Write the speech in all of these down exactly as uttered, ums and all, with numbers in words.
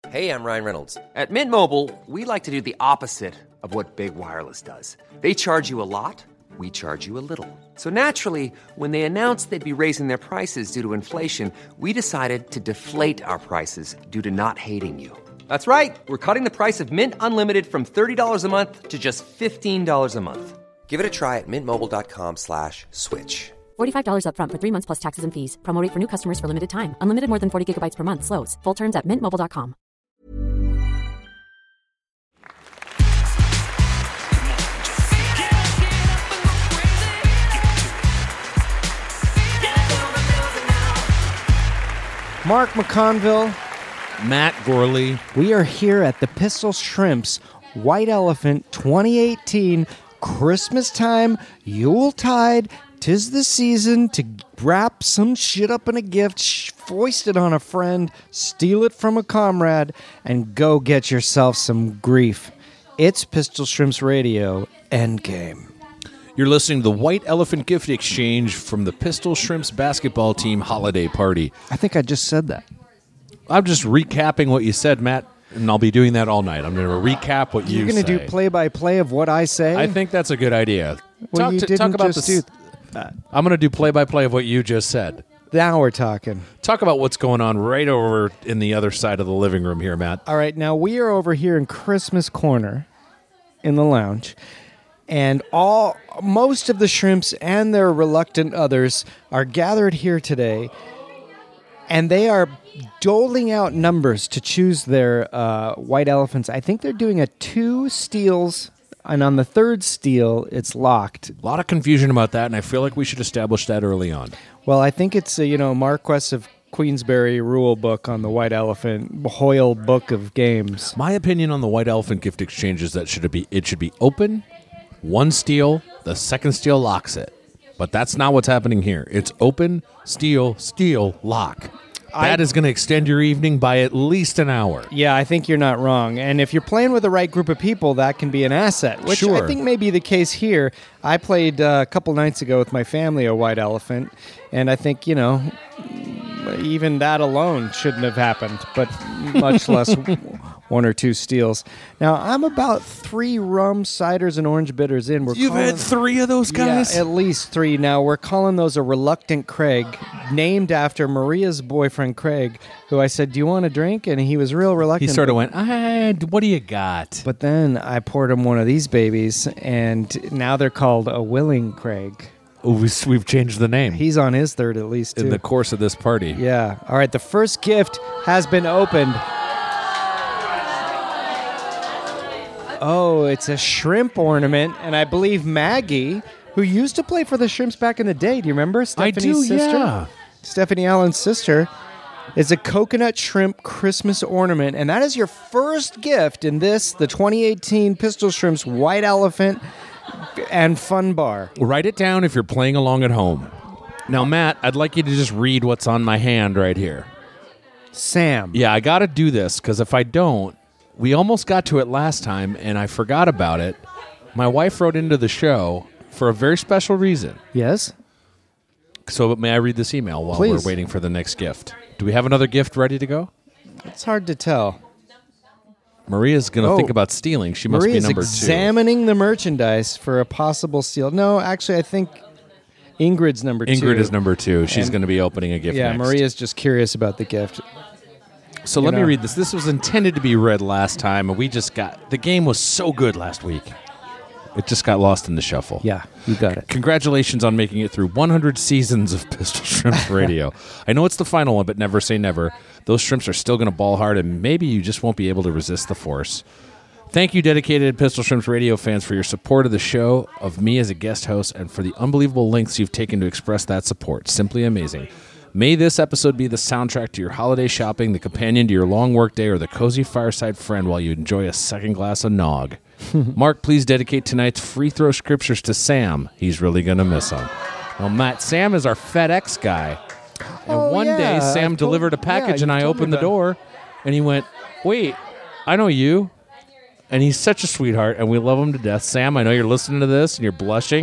Hey, I'm Ryan Reynolds. At Mint Mobile, we like to do the opposite of what Big Wireless does. They charge you a lot, we charge you a little. So naturally, when they announced they'd be raising their prices due to inflation, we decided to deflate our prices due to not hating you. That's right. We're cutting the price of Mint Unlimited from thirty dollars a month to just fifteen dollars a month. Give it a try at mintmobile.com slash switch. forty-five dollars up front for three months plus taxes and fees. Promo rate for new customers for limited time. Unlimited more than forty gigabytes per month. Slows full terms at mint mobile dot com. Mark McConville, Matt Gorley. We are here at the Pistol Shrimps White Elephant twenty eighteen Christmas time, Yuletide. 'Tis the season to wrap some shit up in a gift, sh- foist it on a friend, steal it from a comrade, and go get yourself some grief. It's Pistol Shrimps Radio Endgame. You're listening to the White Elephant Gift Exchange from the Pistol Shrimps basketball team holiday party. I think I just said that. I'm just recapping what you said, Matt, and I'll be doing that all night. I'm going to recap what you You're going to do play-by-play of what I say? I think that's a good idea. Well, talk, you to, didn't talk about just this. do that. I'm going to do play-by-play of what you just said. Now we're talking. Talk about what's going on right over in the other side of the living room here, Matt. All right, now we are over here in Christmas Corner in the lounge, and all most of the shrimps and their reluctant others are gathered here today, and they are doling out numbers to choose their uh, white elephants. I think they're doing a two steals, and on the third steal, it's locked. A lot of confusion about that, and I feel like we should establish that early on. Well, I think it's, a, you know, Marquess of Queensberry rule book on the White Elephant, Hoyle Book of Games. My opinion on the White Elephant Gift Exchange is that should be it should be open, one steal, the second steal locks it. But that's not what's happening here. It's open, steal, steal, lock. That I, is going to extend your evening by at least an hour. Yeah, I think you're not wrong. And if you're playing with the right group of people, that can be an asset, which sure. I think may be the case here. I played uh, a couple nights ago with my family a White Elephant, and I think, you know, even that alone shouldn't have happened, but much less one or two steals. Now, I'm about three rum, ciders, and orange bitters in. We're You've calling, had three of those guys? Yeah, at least three. Now, we're calling those a Reluctant Craig, named after Maria's boyfriend, Craig, who I said, do you want a drink? And he was real reluctant. He sort of went, ah, what do you got? But then I poured him one of these babies, and now they're called a Willing Craig. Oh, we've changed the name. He's on his third at least, too. In the course of this party. Yeah. All right, the first gift has been opened. Oh, it's a shrimp ornament, and I believe Maggie, who used to play for the Shrimps back in the day, do you remember? Stephanie's I do, sister? yeah. Stephanie Allen's sister is a coconut shrimp Christmas ornament, and that is your first gift in this, the twenty eighteen Pistol Shrimps White Elephant and Fun Bar. Write it down if you're playing along at home. Now, Matt, I'd like you to just read what's on my hand right here. Sam. Yeah, I got to do this, because if I don't, we almost got to it last time, and I forgot about it. My wife wrote into the show for a very special reason. Yes? So may I read this email while Please. we're waiting for the next gift? Do we have another gift ready to go? It's hard to tell. Maria's going to Oh. think about stealing. She must Maria's be number examining the merchandise for a possible steal. No, actually, I think Ingrid's number two. two. Ingrid is number two. She's And- going to be opening a gift Yeah, next. Maria's just curious about the gift. So you let know. me read this. This was intended to be read last time, and we just got... The game was so good last week. It just got lost in the shuffle. Yeah, you got it. Congratulations on making it through one hundred seasons of Pistol Shrimps Radio. I know it's the final one, but never say never. Those shrimps are still going to ball hard, and maybe you just won't be able to resist the force. Thank you, dedicated Pistol Shrimps Radio fans, for your support of the show, of me as a guest host, and for the unbelievable lengths you've taken to express that support. Simply amazing. May this episode be the soundtrack to your holiday shopping, the companion to your long workday, or the cozy fireside friend while you enjoy a second glass of nog. Mark, please dedicate tonight's free throw scriptures to Sam. He's really going to miss them. Well, Matt, Sam is our FedEx guy. And Oh, one yeah. day, Sam I've told- delivered a package, yeah, and you've I told me opened the about it. door, and he went, wait, I know you. And he's such a sweetheart, and we love him to death. Sam, I know you're listening to this, and you're blushing, and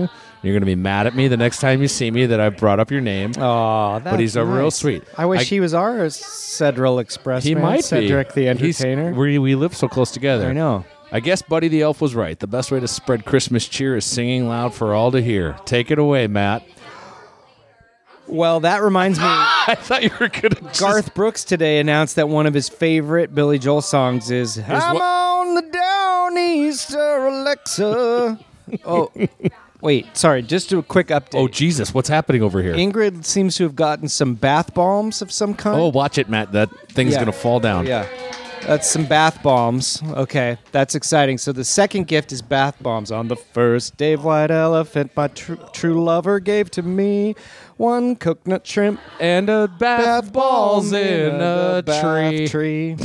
You're going to be mad at me the next time you see me that I brought up your name. Oh, that's but he's a nice. real sweet. I wish I- he was our Cedral Express. He man. might Cedric be. the He's- Entertainer. we, we live so close together. I know. I guess Buddy the Elf was right. The best way to spread Christmas cheer is singing loud for all to hear. Take it away, Matt. Well, that reminds me. I thought you were going to Garth Brooks today announced that one of his favorite Billy Joel songs is "I'm what? on the Downeaster Alexa." Oh, wait, sorry. Just a quick update. Oh, Jesus, what's happening over here? Ingrid seems to have gotten some bath bombs of some kind. Oh, watch it, Matt. That thing's Yeah. going to fall down. Yeah. That's some bath bombs. Okay, that's exciting. So the second gift is bath bombs. On the first day of White Elephant, my tr- true lover gave to me one coconut shrimp And a bath, balls in a, bath tree. tree.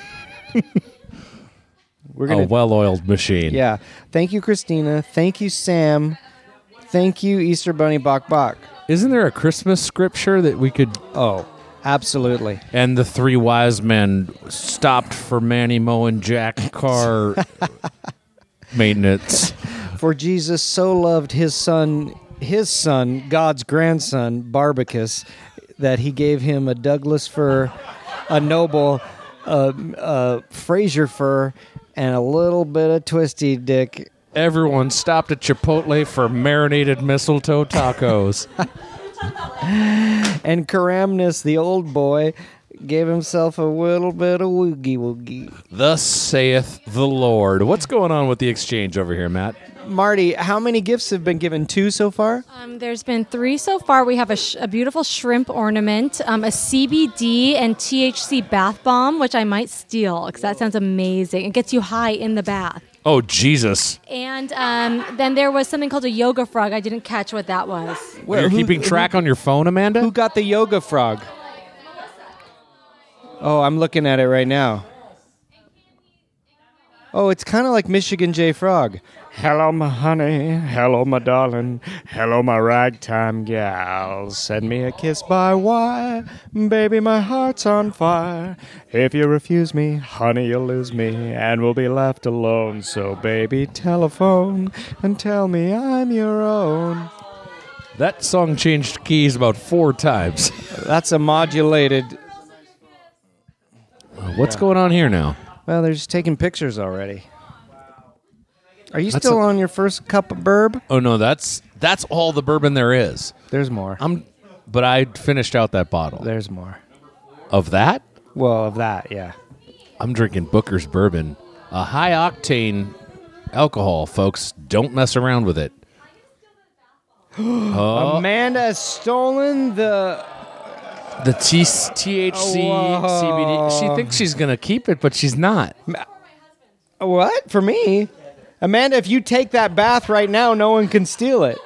We're A gonna, well-oiled machine. yeah. Thank you, Christina. Thank you, Sam. Thank you, Easter Bunny Bok Bok. Isn't there a Christmas scripture that we could... Oh, absolutely. And the three wise men stopped for Manny Moe and Jack car maintenance. For Jesus so loved his son, his son, God's grandson, Barbicus, that he gave him a Douglas fir, a noble, uh, uh, Fraser fir, and a little bit of twisty dick. Everyone stopped at Chipotle for marinated mistletoe tacos. And Caramnus, the old boy, gave himself a little bit of woogie woogie. Thus saith the Lord. What's going on with the exchange over here, Matt? Marty, how many gifts have been given? Two so far? Um, there's been three so far. We have a, sh- a beautiful shrimp ornament, um, a C B D and T H C bath bomb, which I might steal because that sounds amazing. It gets you high in the bath. Oh, Jesus. And um, then there was something called a yoga frog. I didn't catch what that was. Where- You're who- keeping track on your phone, Amanda? Who got the yoga frog? Oh, I'm looking at it right now. Oh, it's kind of like Michigan J. Frog. Hello, my honey. Hello, my darling. Hello, my ragtime gal. Send me a kiss by wire. Baby, my heart's on fire. If you refuse me, honey, you'll lose me and we'll be left alone. So, baby, telephone and tell me I'm your own. That song changed keys about four times. That's a modulated... What's going on here now? Well, they're just taking pictures already. Are you That's still a- on your first cup of burb? Oh, no, that's that's all the bourbon there is. There's more. I'm, but I finished out that bottle. There's more. Of that, Well, of that, yeah. I'm drinking Booker's Bourbon. A high-octane alcohol, folks. Don't mess around with it. Oh, Amanda has stolen the... the T- T H C Whoa. C B D. She thinks she's going to keep it, but she's not. What? For me? Amanda, if you take that bath right now, no one can steal it.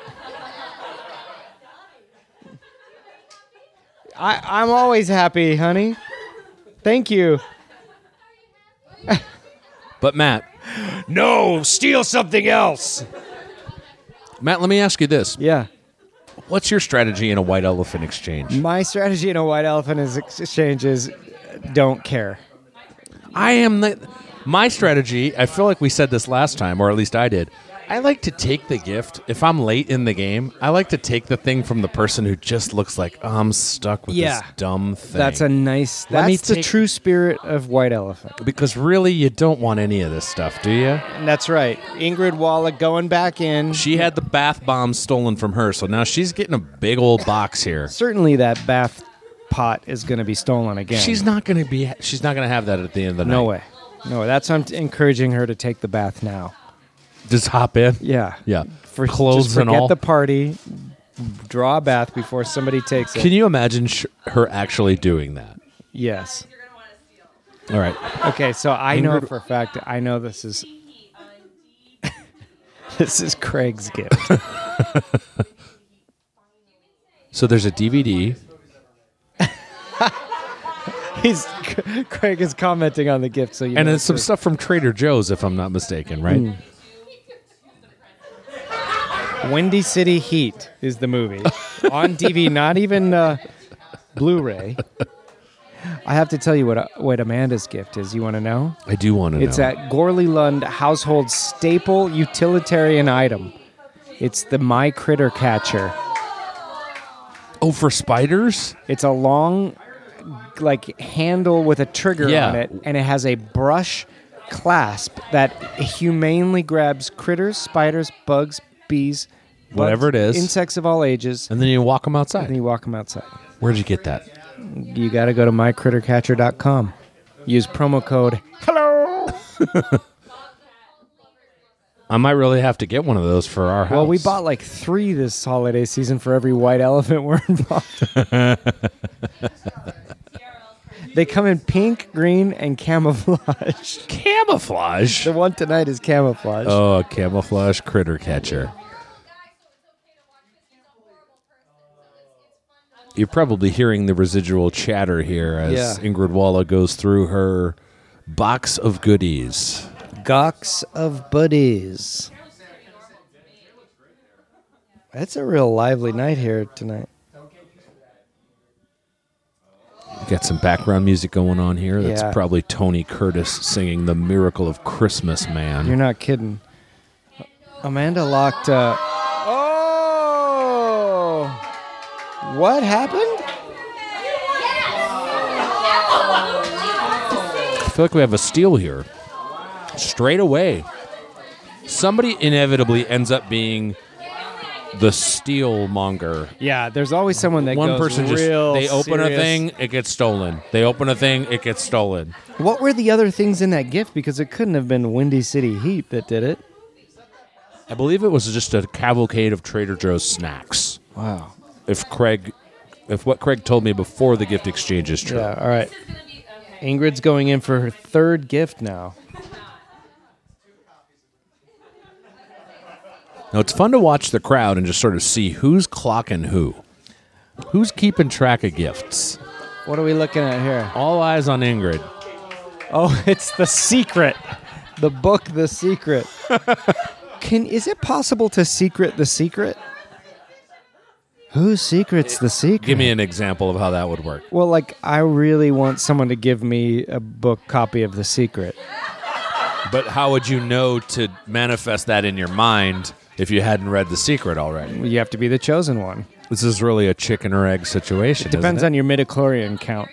I, I'm always happy, honey. Thank you. But, Matt, No, steal something else. Matt, let me ask you this. Yeah. What's your strategy in a white elephant exchange? My strategy in a white elephant is exchange is don't care. I am the... My strategy, I feel like we said this last time, or at least I did. I like to take the gift. If I'm late in the game, I like to take the thing from the person who just looks like, oh, I'm stuck with Yeah. this dumb thing. That's a nice... Let me That's the take- true spirit of white elephant. Because really, you don't want any of this stuff, do you? And that's right. Ingrid Wallach going back in. She had the bath bombs stolen from her, so now she's getting a big old box here. Certainly that bath pot is going to be stolen again. She's not going to be. She's not going to have that at the end of the night. No way. No way. That's why I'm t- encouraging her to take the bath now. Just hop in. Yeah. Yeah. For Clothes just and forget all. the party. Draw a bath before somebody takes it. Can you imagine sh- her actually doing that? Yes. All right. Okay, so I know Ingrid- for a fact, I know this is this is Craig's gift. So there's a D V D. He's Craig is commenting on the gift, so you And know it's some it's- stuff from Trader Joe's, if I'm not mistaken, right? Windy City Heat is the movie on D V D, not even uh, Blu-ray. I have to tell you what uh, what Amanda's gift is. You want to know? I do want to know. It's at Gorley Lund household staple utilitarian item. It's the My Critter Catcher. Oh, for spiders? It's a long, like, handle with a trigger Yeah. on it, and it has a brush clasp that humanely grabs critters, spiders, bugs, bees, bugs, Whatever it is. insects of all ages, And then you walk them and outside. then you walk them outside. Where'd you get that? You got to go to my critter catcher dot com. Use promo code HELLO. I might really have to get one of those for our house. Well, we bought like three this holiday season for every white elephant we're involved. They come in pink, green, and camouflage. camouflage. The one tonight is camouflage. Oh, a camouflage critter catcher. You're probably hearing the residual chatter here as Yeah. Ingrid Walla goes through her box of goodies. Gawks of buddies. It's a real lively night here tonight. Got some background music going on here. That's Yeah. probably Tony Curtis singing The Miracle of Christmas, man. You're not kidding. Amanda locked. Uh, oh! What happened? I feel like we have a steal here. Straight away. Somebody inevitably ends up being the steal monger. Yeah, there's always someone that One goes person just, real they open serious. a thing, it gets stolen. They open a thing, it gets stolen. What were the other things in that gift? Because it couldn't have been Windy City Heat that did it. I believe it was just a cavalcade of Trader Joe's snacks. Wow. If Craig, if what Craig told me before the gift exchange is true. Yeah, all right. Ingrid's going in for her third gift now. Now, it's fun to watch the crowd and just sort of see who's clocking who. Who's keeping track of gifts? What are we looking at here? All eyes on Ingrid. Oh, it's The Secret. The book, The Secret. Can is it possible to secret the secret? Who secrets the secret? Give me an example of how that would work. Well, like, I really want someone to give me a book copy of The Secret. But how would you know to manifest that in your mind if you hadn't read The Secret already? You have to be the chosen one. This is really a chicken or egg situation. Depends on your midichlorian count.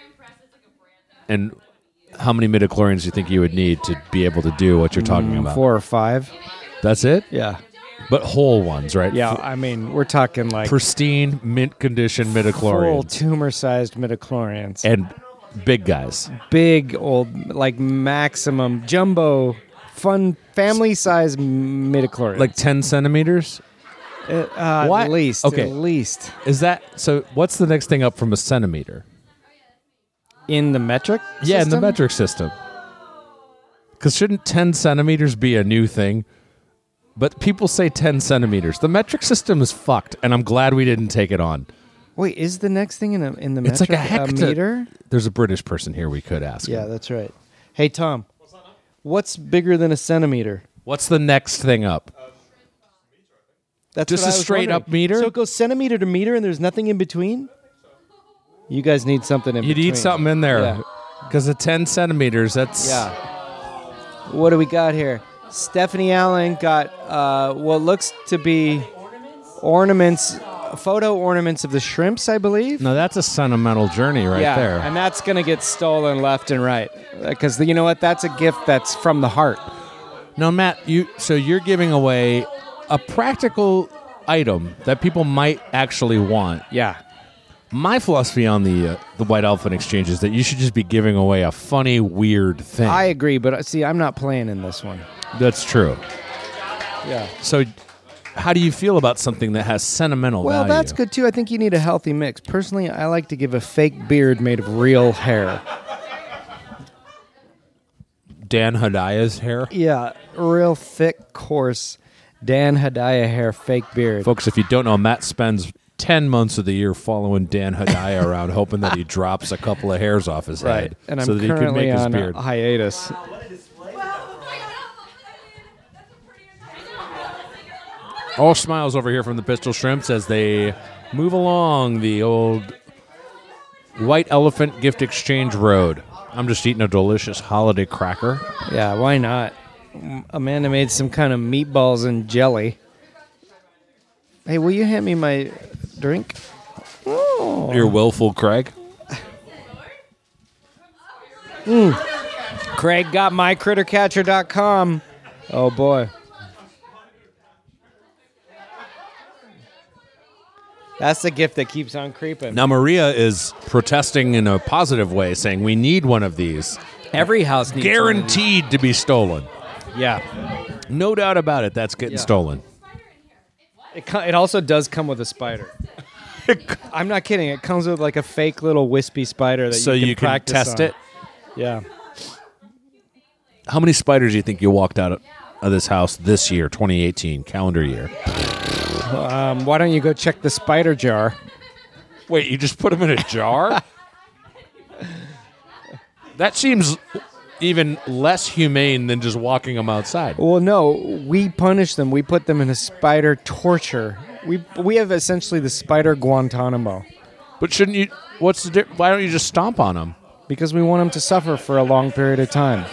And how many midichlorians do you think you would need to be able to do what you're talking about? Four or five. That's it? Yeah. But whole ones, right? Yeah, F- I mean, we're talking like pristine, mint condition full midichlorians. tumor-sized midichlorians. And big guys. Big old, like maximum, jumbo, fun, family-sized midichlorians. Like ten centimeters? Uh, uh, Why- At least. okay. At least. Is that so? What's the next thing up from a centimeter? In the metric Yeah, in the system? metric system. Because shouldn't ten centimeters be a new thing? But people say ten centimeters. The metric system is fucked, and I'm glad we didn't take it on. Wait, is the next thing in, a, in the It's metric like a hecta- meter? There's a British person here we could ask. Yeah, him. that's right. Hey, Tom, what's bigger than a centimeter? What's the next thing up? That's Just what a I was straight wondering. up meter? So it goes centimeter to meter and there's nothing in between? You guys need something in You between. need something in there. Yeah. Because of ten centimeters, that's... Yeah. What do we got here? Stephanie Allen got uh, what looks to be ornaments, photo ornaments of the shrimps, I believe. No, that's a sentimental journey right yeah, there. and that's going to get stolen left and right. Because you know what? That's a gift that's from the heart. No, Matt, you so you're giving away a practical item that people might actually want. Yeah. My philosophy on the uh, the White Elephant Exchange is that you should just be giving away a funny, weird thing. I agree, but uh, see, I'm not playing in this one. That's true. Yeah. So, how do you feel about something that has sentimental Well, value? that's good too. I think you need a healthy mix. Personally, I like to give a fake beard made of real hair. Dan Hadaya's hair. Yeah, real thick, coarse Dan Hedaya hair, fake beard. Folks, if you don't know, Matt spends ten months of the year following Dan Hedaya around, hoping that he drops a couple of hairs off his Right, head and I'm so that he can currently make his on beard. a hiatus. All smiles over here from the Pistol Shrimps as they move along the old White Elephant Gift Exchange Road. I'm just eating a delicious holiday cracker. Yeah, why not? Amanda made some kind of meatballs and jelly. Hey, will you hand me my drink? Oh. You're willful, Craig. Mm. Craig got my critter catcher dot com. Oh, boy. That's the gift that keeps on creeping. Now, Maria is protesting in a positive way, saying we need one of these. Every house needs Guaranteed to be stolen. one of these. Yeah. No doubt about it, that's getting Yeah. stolen. It, co- it also does come with a spider. I'm not kidding. It comes with like a fake little wispy spider that So you can, you can practice test on. it? Yeah. How many spiders do you think you walked out of, of this house this year, twenty eighteen, calendar year? Um, why don't you go check the spider jar? Wait, you just put them in a jar? That seems even less humane than just walking them outside. Well, no, we punish them. We put them in a spider torture. We we have essentially the spider Guantanamo But shouldn't you? What's the? di- Why don't you just stomp on them? because we want them to suffer for a long period of time.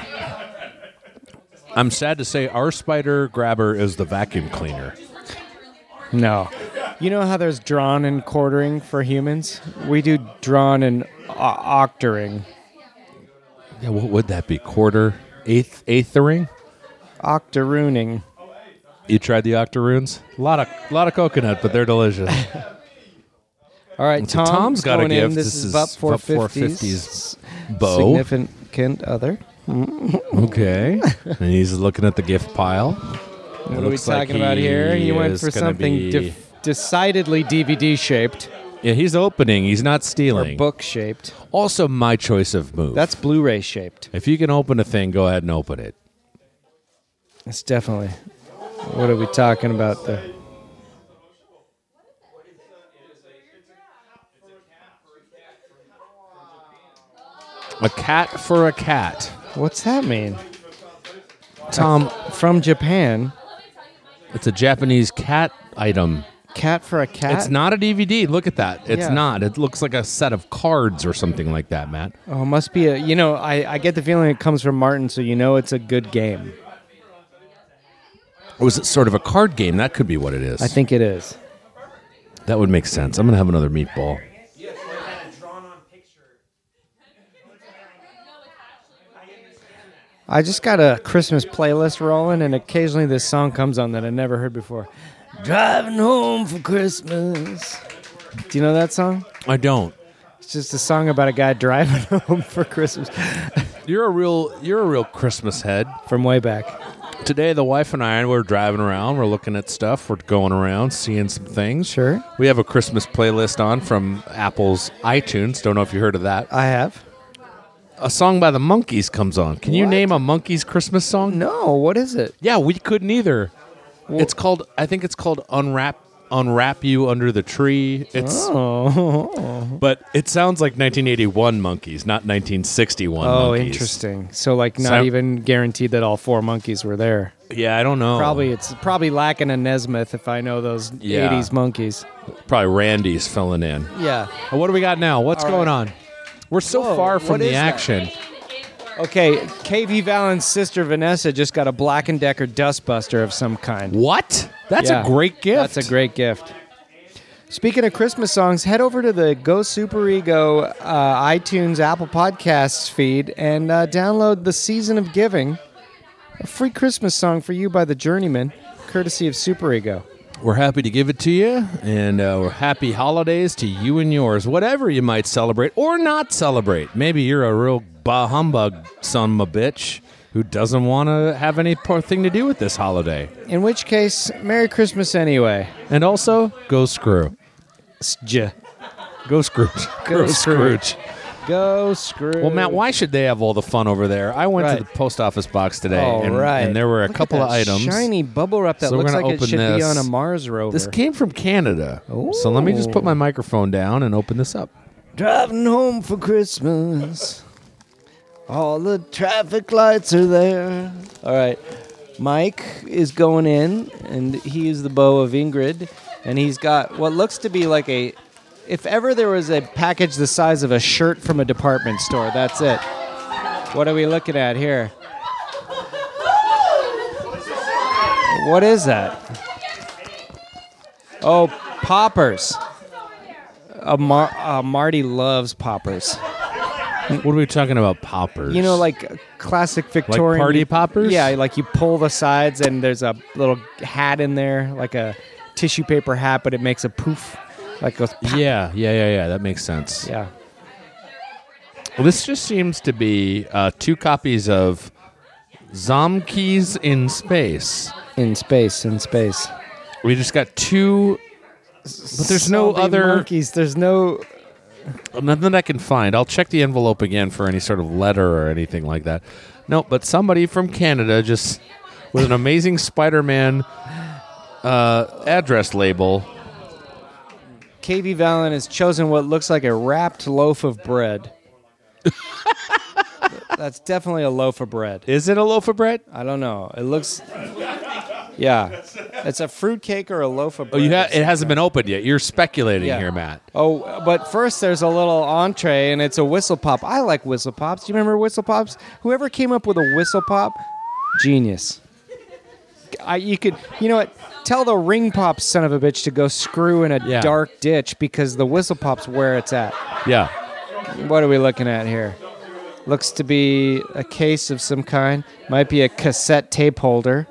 I'm sad to say our spider grabber is the vacuum cleaner. No. You know how there's drawn and quartering for humans? We do drawn and o- octoring. Yeah, what would that be? Quarter, eighth, eighthering? Octorooning. You tried the octoroons? A lot of, lot of coconut, but they're delicious. All right, So Tom, Tom's got a going in. gift. This, This is is Vup four Vup four fifties. fifties bow. Significant other. Okay, and he's looking at the gift pile. What are we talking about here? He went for something def- decidedly D V D shaped Yeah, he's opening. He's not or stealing. book shaped. Also, my choice of move. That's Blu-ray shaped. If you can open a thing, go ahead and open it. It's definitely. What are we talking about there? A cat for a cat. What's that mean? Tom, From Japan, it's a Japanese cat item. cat for a cat. It's not a D V D. Look at that. It's Yeah. not. It looks like a set of cards or something like that, Matt. Oh, it must be a. You know, I, I get the feeling it comes from Martin, so you know it's a good game. Or was it sort of a card game? That could be what it is. I think it is. that would make sense. I'm going to have another meatball. I just got a Christmas playlist rolling, and occasionally this song comes on that I never heard before. Driving home for Christmas. Do you know that song? I don't. It's just a song about a guy driving home for Christmas You're a real you're a real Christmas head. from way back. Today the wife and I we're driving around, we're looking at stuff, we're going around, seeing some things. Sure. We have a Christmas playlist on from Apple's iTunes. Don't know if you heard of that. I have. A song by the Monkees comes on. Can you What? name a Monkees Christmas song? No, what is it? Yeah, we couldn't either. it's called I think it's called Unwrap Unwrap You Under the Tree. It's Oh, but it sounds like nineteen eighty-one Monkees, not nineteen sixty-one oh, Monkees. interesting. So, like, not So- even guaranteed that all four monkeys were there. Yeah, I don't know. Probably it's probably lacking a Nesmith if I know those Yeah. eighties monkeys. Probably Randy's filling in. Yeah. Uh, What do we got now? What's All going right. on? We're so Whoa, far from what the is that? action. Okay, K V Valent's sister Vanessa just got a Black and Decker dustbuster of some kind. What? That's Yeah, a great gift. That's a great gift. Speaking of Christmas songs, head over to the Go Super Ego uh, iTunes Apple Podcasts feed and uh, download The Season of Giving, a free Christmas song for you by the Journeyman, courtesy of Super Ego. We're happy to give it to you, and uh, we're happy holidays to you and yours, whatever you might celebrate or not celebrate. Maybe you're a real bah humbug son of a bitch who doesn't want to have any poor thing to do with this holiday. In which case, Merry Christmas anyway. And also, go screw. Sj. Go Scrooge. Go Scrooge. Go Scrooge. Well, Matt, why should they have all the fun over there? I went Right. to the post office box today, All and, right. and there were a Look at couple of that items. Shiny bubble wrap that So we're looks gonna like it open should be this. on a Mars rover. This came from Canada. So let me just put my microphone down and open this up. Driving home for Christmas. All the traffic lights are there. All right. Mike is going in, and he is the beau of Ingrid, and he's got what looks to be like a. If ever there was a package the size of a shirt from a department store, that's it. What are we looking at here? What is that? Oh, poppers. Uh, Mar- uh, Marty loves poppers. What are we talking about? Poppers. You know, like classic Victorian. party you- poppers? Yeah, like you pull the sides and there's a little hat in there, like a tissue paper hat, but it makes a poof. Like goes pop. Yeah, yeah, yeah, yeah. That makes sense. Yeah. Well, this just seems to be uh, two copies of Zomkies in Space. In space, in space. We just got two, but there's no Zombie other, monkeys. There's no. nothing that I can find. I'll check the envelope again for any sort of letter or anything like that. No, but somebody from Canada just with an amazing Spider-Man uh, address label. K V Valen has chosen what looks like a wrapped loaf of bread. That's definitely a loaf of bread. Is it a loaf of bread? I don't know. It looks. Yeah, it's a fruit cake or a loaf of Oh, bread. you ha- it hasn't been opened yet. You're speculating Yeah. here, Matt. Oh, but first there's a little entree, and it's a whistle pop. I like whistle pops. Do you remember whistle pops? Whoever came up with a whistle pop, genius. I, you could, you know what? Tell the ring pop son of a bitch to go screw in a Yeah. dark ditch because the whistle pop's where it's at. Yeah. What are we looking at here? Looks to be a case of some kind. Might be a cassette tape holder.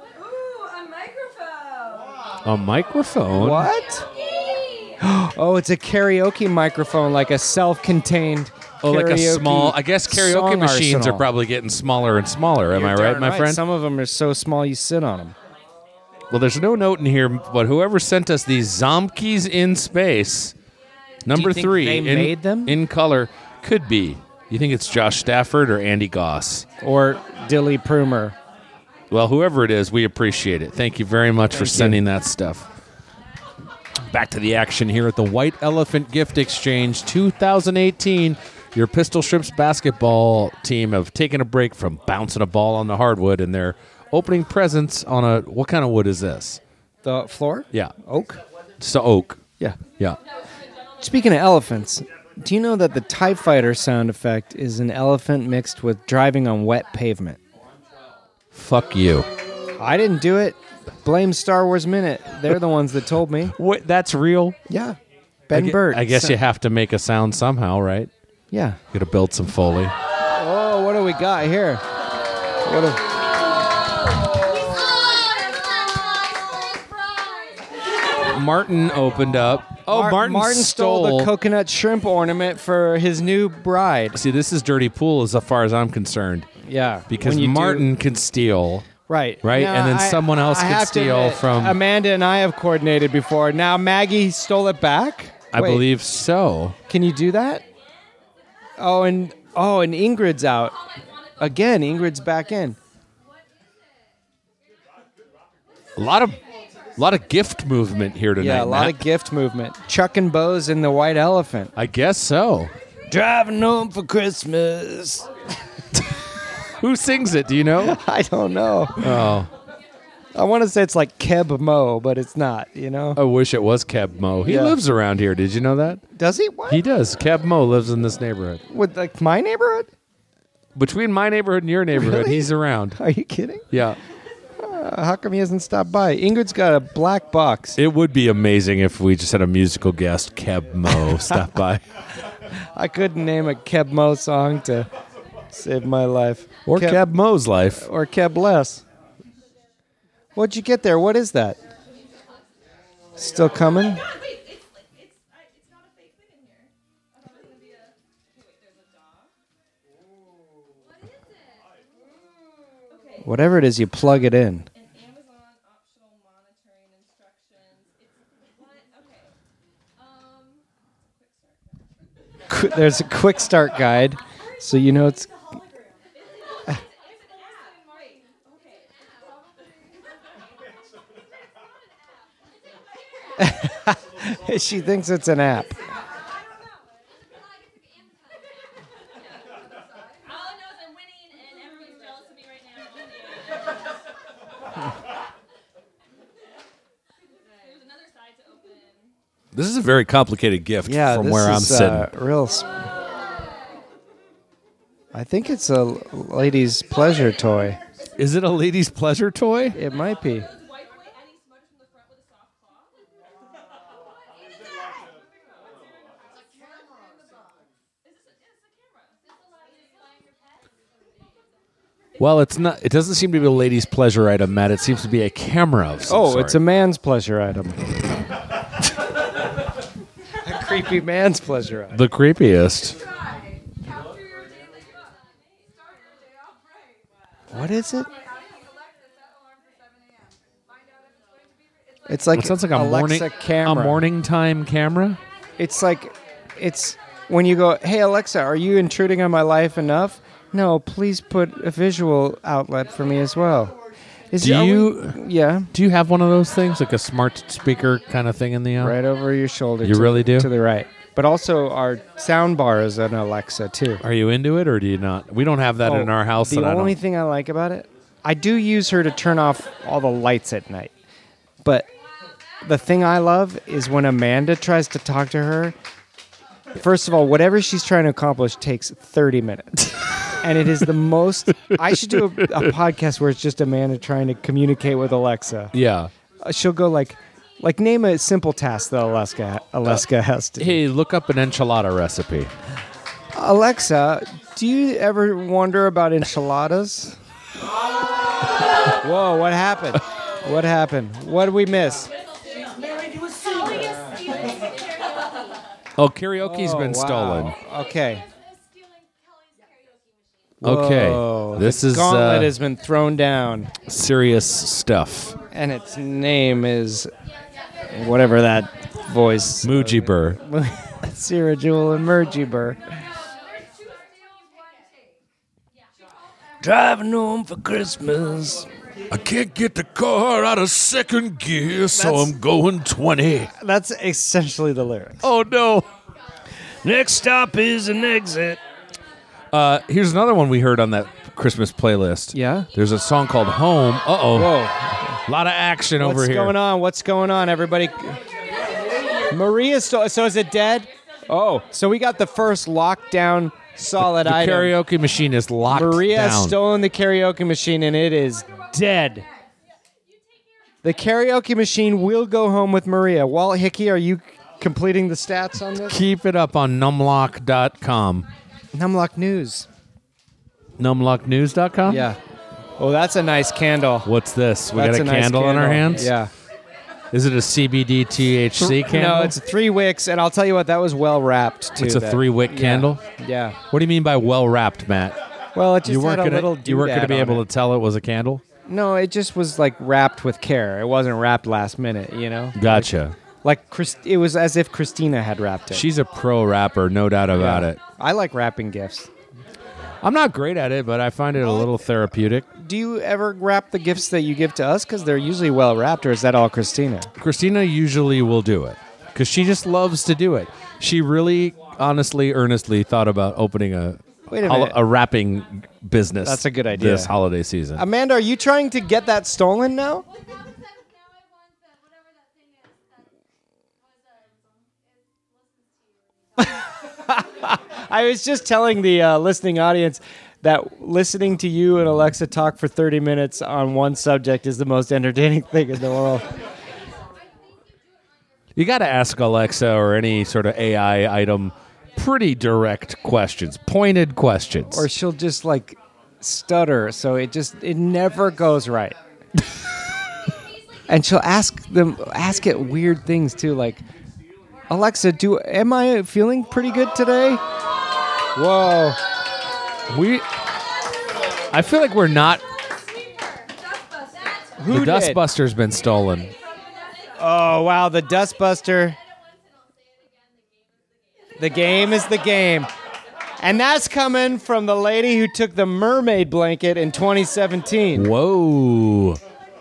A microphone? What? Oh, it's a karaoke microphone, like a self-contained. Oh, like a karaoke small. I guess karaoke song machines arsenal. are probably getting smaller and smaller. Am You're I right, darn my friend? Some of them are so small you sit on them. Well, there's no note in here, but whoever sent us these Zomkies in Space, number think three, they in, made them? in color, could be. You think it's Josh Stafford or Andy Goss? Or Dilly Prumer. Well, whoever it is, we appreciate it. Thank you very much for you. sending that stuff. Back to the action here at the White Elephant Gift Exchange two thousand eighteen. Your Pistol Shrimps basketball team have taken a break from bouncing a ball on the hardwood, and they're opening presents on a, what kind of wood is this? The floor? Yeah. Oak? It's a oak. Yeah. Yeah. Speaking of elephants, do you know that the TIE Fighter sound effect is an elephant mixed with driving on wet pavement? Fuck you. I didn't do it. Blame Star Wars Minute. They're the ones that told me. What? That's real? Yeah. I Ben gue- Burt. I guess So- you have to make a sound somehow, right? Yeah. You gotta build some Foley. Oh, what do we got here? What do- Martin opened up. Oh, Mar- Martin, Martin stole, the coconut shrimp ornament for his new bride. See, this is dirty pool as far as I'm concerned. Yeah. Because when you do- Martin can steal. Right. Right? Now, And then I- someone else I could have to steal admit, from- Amanda and I have coordinated before. Now Maggie stole it back? I Wait, believe so. Can you do that? Oh, and oh, and Ingrid's out. Again, Ingrid's back in. A lot of a lot of gift movement here tonight. Yeah, a lot Matt. of gift movement. Chuck and Bo's in the White Elephant. I guess so. Driving home for Christmas. Who sings it? Do you know? I don't know. Oh, I want to say it's like Keb Mo, but it's not, you know? I wish it was Keb Mo. He Yeah. lives around here. Did you know that? Does he? What? He does. Keb Mo lives in this neighborhood. With like my neighborhood? Between my neighborhood and your neighborhood, Really? he's around. Are you kidding? Yeah. Uh, how come he hasn't stopped by? Ingrid's got a black box. It would be amazing if we just had a musical guest, Keb Mo, stop by. I couldn't name a Keb Mo song to save my life. Or Keb Mo's life. Or Keb Less. What'd you get there? What is that? Still coming? Whatever it is, you plug it in. Qu- There's a quick start guide, so you know it's. She thinks it's an app. This is a very complicated gift Yeah, from this where I'm is, sitting. Uh, real. Sp- I think it's a lady's pleasure toy. Is it a lady's pleasure toy? It might be. Well, it's not. It doesn't seem to be a lady's pleasure item, Matt. It seems to be a camera of some Oh, sort. it's a man's pleasure item. A creepy man's pleasure item. The creepiest. What is it? It's like It sounds like a Alexa morning camera. a morning time camera. It's like, it's when you go, hey Alexa, are you intruding on my life enough? No, please put a visual outlet for me as well. Is Do are we- you- yeah, Do you have one of those things, like a smart speaker kind of thing in the house? right over your shoulder. You to, really do? to the right. But also our sound bar is an Alexa too. Are you into it, or do you not? We don't have that Oh, in our house. The and I only don't- thing I like about it, I do use her to turn off all the lights at night. But the thing I love is when Amanda tries to talk to her. First of all, whatever she's trying to accomplish takes thirty minutes. And it is the most. I should do a, a podcast where it's just Amanda trying to communicate with Alexa. Yeah. Uh, she'll go like, like name a simple task that Alexa, Alexa has to do. Hey, look up an enchilada recipe. Alexa, do you ever wonder about enchiladas? Whoa, what happened? What happened? What did we miss? Oh, karaoke's Oh, been wow. stolen. Okay. Okay. Whoa, This the is gauntlet uh, has been thrown down, serious stuff. and its name is whatever that voice. Muji Burr. Sarah Jewel and Mergy Burr. Driving home for Christmas. I can't get the car out of second gear, so That's- I'm going twenty. That's essentially the lyrics. Oh, no. Next stop is an exit. Uh, here's another one we heard on that Christmas playlist. Yeah? There's a song called Home. Uh-oh. Whoa. A lot of action over What's here. going on? What's going on, everybody? Maria, sto- so is it dead? Oh, so we got the first lockdown solid The item. karaoke machine is locked Maria has down. stolen the karaoke machine, and it is dead. The karaoke machine will go home with Maria. Walt Hickey, are you completing the stats on this? Keep it up on numlock dot com. Numlock News. numlock news dot com? Yeah. Oh, that's a nice candle. What's this? We That's got a, nice candle in our hands? Yeah. Is it a C B D T H C candle? No, it's three wicks, and I'll tell you what, that was well wrapped too. It's a that- three-wick yeah. candle? Yeah. What do you mean by well wrapped, Matt? Well, it just You weren't had a gonna little you weren't gonna doodad be on able it. to tell it was a candle? No, it just was like wrapped with care. It wasn't wrapped last minute, you know? Gotcha. Like Christ- it was as if Christina had wrapped it. She's a pro rapper, no doubt about Yeah. it. I like wrapping gifts. I'm not great at it, but I find it a little therapeutic. Do you ever wrap the gifts that you give to us? Because they're usually well wrapped, or is that all Christina? Christina usually will do it because she just loves to do it. She really, honestly, earnestly thought about opening a Wait a hol- minute. a wrapping business. That's a good idea. This holiday season. Amanda, are you trying to get that stolen now? I was just telling the uh, listening audience that listening to you and Alexa talk for thirty minutes on one subject is the most entertaining thing in the world. You got to ask Alexa or any sort of A I item pretty direct questions, pointed questions. Or she'll just like stutter, so it just it never goes right. And she'll ask them ask it weird things too, like, Alexa, do am I feeling pretty good today? Whoa. we, I feel like we're not. Who the did? Dustbuster's been stolen. Oh wow, the Dustbuster. The game is the game. And that's coming from the lady who took the mermaid blanket in twenty seventeen. Whoa.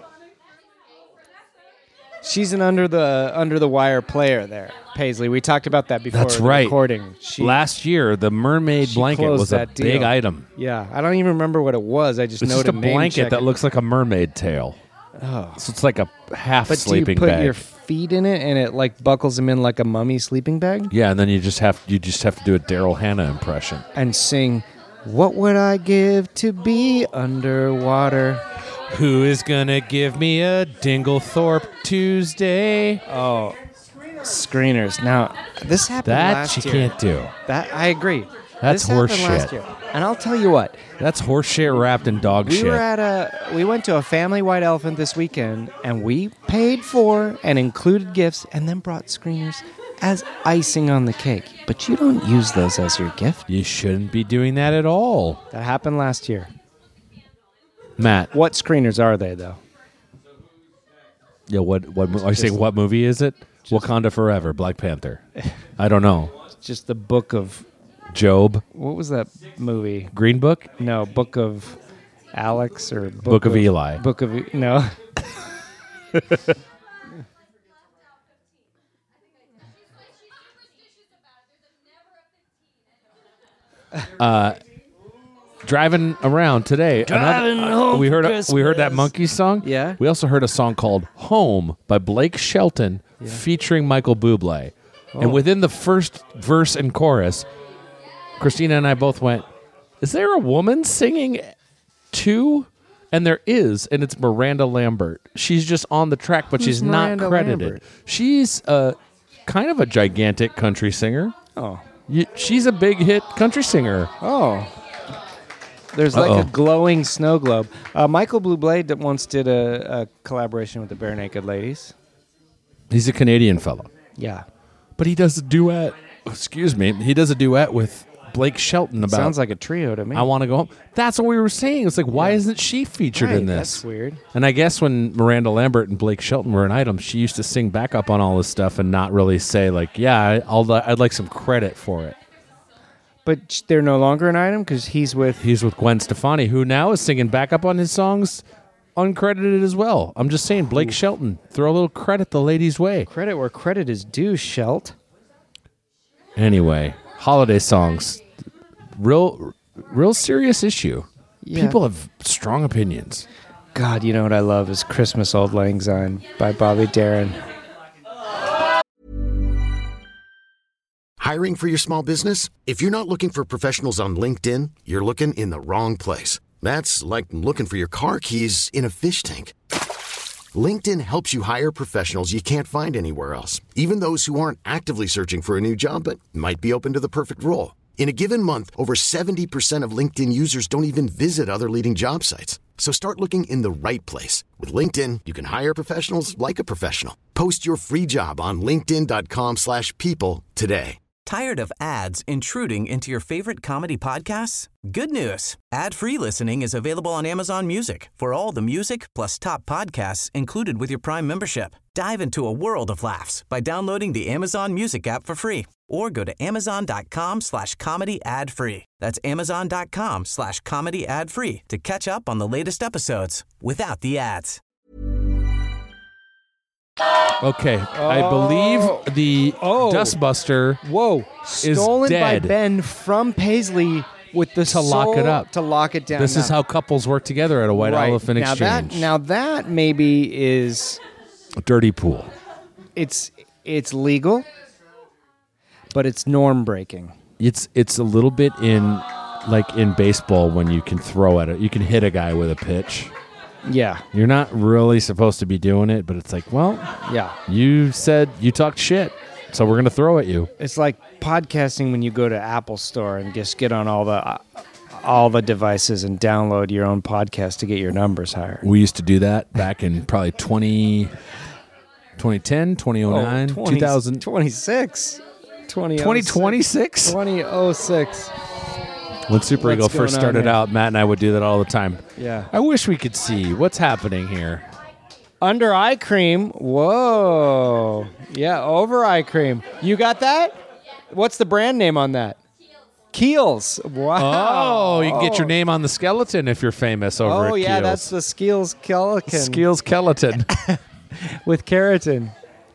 She's an under the under the wire player there, Paisley. We talked about that before That's the right. recording. She, Last year, the mermaid she blanket closed was a that big deal. item. Yeah, I don't even remember what it was. I just It's noted just a name blanket check that it. looks like a mermaid tail. Oh. So it's like a half But do you sleeping put bag. your feet in it and it like buckles them in like a mummy sleeping bag yeah, and then you just have you just have to do a Daryl Hannah impression. and sing, "What would I give to be underwater?" Who is gonna give me a Dinglethorpe Tuesday? Oh, screeners. Now, this happened That last she year. can't do. That I agree. That's this happened horse last shit. year. And I'll tell you what. That's horse shit wrapped in dog We shit. were at a we went to a family white elephant this weekend, and we paid for and included gifts, and then brought screeners as icing on the cake. But you don't use those as your gift. You shouldn't be doing that at all. That happened last year. Matt. What screeners are they, though? Yeah, what what mo- are you saying what movie is it? Wakanda Forever, Black Panther. I don't know. It's just the book of Job, what was that movie? Green Book, No, Book of Alex or Book, Book of Eli. Book of E- no. Driving around today. Driving another- home we heard for a, we heard that Christmas. Monkey song. Yeah. We also heard a song called "Home" by Blake Shelton, featuring Michael Bublé. Oh. And within the first verse and chorus, Christina and I both went, "Is there a woman singing too?" And there is, and it's Miranda Lambert. She's just on the track, but Who's she's Miranda not credited. Lambert? She's a kind of a gigantic country singer. Oh. You, she's a big hit country singer. Oh. There's like Uh-oh. a glowing snow globe. Uh, Michael Bublé d- once did a, a collaboration with the Bare Naked Ladies. He's a Canadian fellow. Yeah. But he does a duet. Excuse me. He does a duet with Blake Shelton about. Sounds like a trio to me. I want to go home. That's what we were saying. It's like, why isn't she featured Right, in this? That's weird. And I guess when Miranda Lambert and Blake Shelton were an item, she used to sing back up on all this stuff and not really say like, yeah, I- I'll, I'd like some credit for it. But sh- they're no longer an item because he's with. He's with Gwen Stefani, who now is singing back up on his songs, uncredited as well. I'm just saying, Blake Shelton, throw a little credit the ladies' way. Credit where credit is due, Shelt. Anyway, holiday songs, real, real serious issue. Yeah. People have strong opinions. God, you know what I love is Christmas Old Lang Syne by Bobby Darin. Hiring for your small business? If you're not looking for professionals on LinkedIn, you're looking in the wrong place. That's like looking for your car keys in a fish tank. LinkedIn helps you hire professionals you can't find anywhere else, even those who aren't actively searching for a new job but might be open to the perfect role. In a given month, over seventy percent of LinkedIn users don't even visit other leading job sites. So start looking in the right place. With LinkedIn, you can hire professionals like a professional. Post your free job on linkedin.com slash people today. Tired of ads intruding into your favorite comedy podcasts? Good news. Ad-free listening is available on Amazon Music for all the music plus top podcasts included with your Prime membership. Dive into a world of laughs by downloading the Amazon Music app for free or go to amazon.com slash comedy ad free. That's amazon.com slash comedy ad free to catch up on the latest episodes without the ads. Okay, I believe the Oh. Dustbuster Whoa. is Stolen by dead. Ben from Paisley with the To lock it sole- up. To lock it down. This is Now- how couples work together at a white right. elephant now exchange. That, now that maybe is Dirty pool. it's it's legal, but it's norm breaking. It's it's a little bit in like in baseball when you can throw at it. You can hit a guy with a pitch. Yeah, You're not really supposed to be doing it, but it's like, well, yeah. you said you talked shit, so we're gonna throw at you. It's like podcasting when you go to Apple Store and just get on all the uh, all the devices and download your own podcast to get your numbers higher. We used to do that back in probably twenty, twenty ten, twenty oh nine, two thousand, twenty-six. twenty twenty twenty-six. twenty oh six. When Super What's Eagle going first on started here? out, Matt and I would do that all the time. Yeah. I wish we could see what's happening here. Under eye cream. Whoa. Yeah, over eye cream. You got that? What's the brand name on that? Keels. Wow. Oh, you can get your name on the skeleton if you're famous over Oh, at yeah, Keels. that's the Skeels Skeleton Skills Skeleton. with keratin.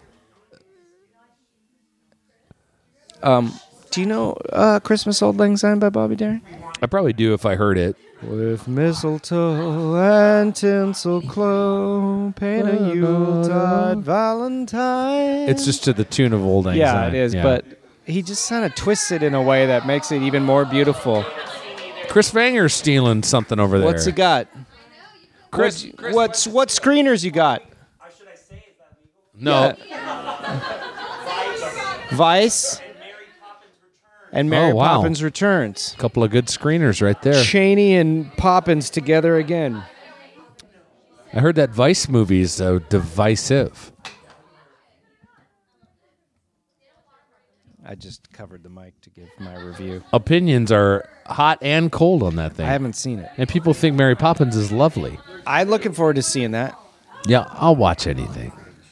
Um, do you know uh, Christmas Old Lang Syne by Bobby Darin? I probably do if I heard it. With mistletoe and tinsel clo, paint a Yuletide Valentine. It's just to the tune of Old Lang yeah, Syne. it is, Yeah. but he just kind of twists it in a way that makes it even more beautiful. Chris Vanger's stealing something over there. What's he got? Chris, What's, what's what screeners you got? no. Vice. And Mary Oh, wow. Poppins Returns. A couple of good screeners right there. Cheney and Poppins together again. I heard that Vice movie is uh, divisive. I just covered the mic to give my review. Opinions are hot and cold on that thing. I haven't seen it. And people think Mary Poppins is lovely. I'm looking forward to seeing that. Yeah, I'll watch anything.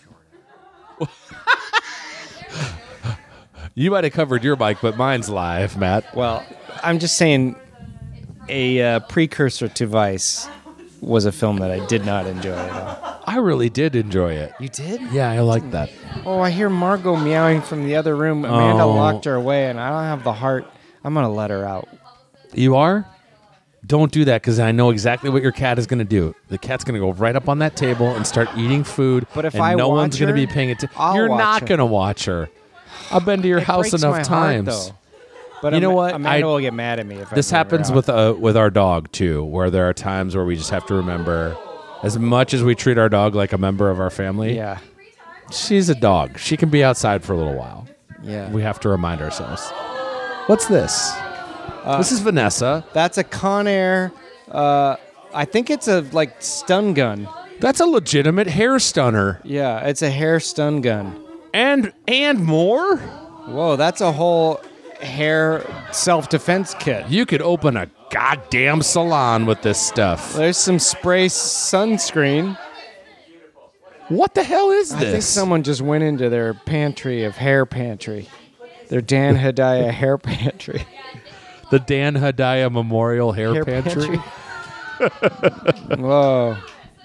You might have covered your mic, but mine's live, Matt. Well, I'm just saying a uh, precursor to Vice was a film that I did not enjoy at all. I really did enjoy it. You did? Yeah, I like that. Oh, I hear Margot meowing from the other room. Amanda Oh. locked her away, and I don't have the heart. I'm going to let her out. You are? Don't do that, because I know exactly what your cat is going to do. The cat's going to go right up on that table and start eating food, But if and I no watch one's going to her, be paying attention. I'll You're watch not her. going to watch her. I've been to your It house breaks enough my heart, times. though. But You know Am- what? Amanda I- will get mad at me if I This bring her happens out. with uh, with our dog too, where there are times where we just have to remember, as much as we treat our dog like a member of our family, Yeah. she's a dog. She can be outside for a little while. Yeah. We have to remind ourselves. What's this? This is Vanessa. That's a Conair. Uh, I think it's a like stun gun. That's a legitimate hair stunner. Yeah, it's a hair stun gun. And and more? Whoa, that's a whole hair self-defense kit. You could open a goddamn salon with this stuff. There's some spray sunscreen. What the hell is this? I think someone just went into their pantry of hair pantry. Their Dan Hedaya hair pantry. The Dan Hedaya Memorial Hair, Hair Pantry. pantry. Whoa.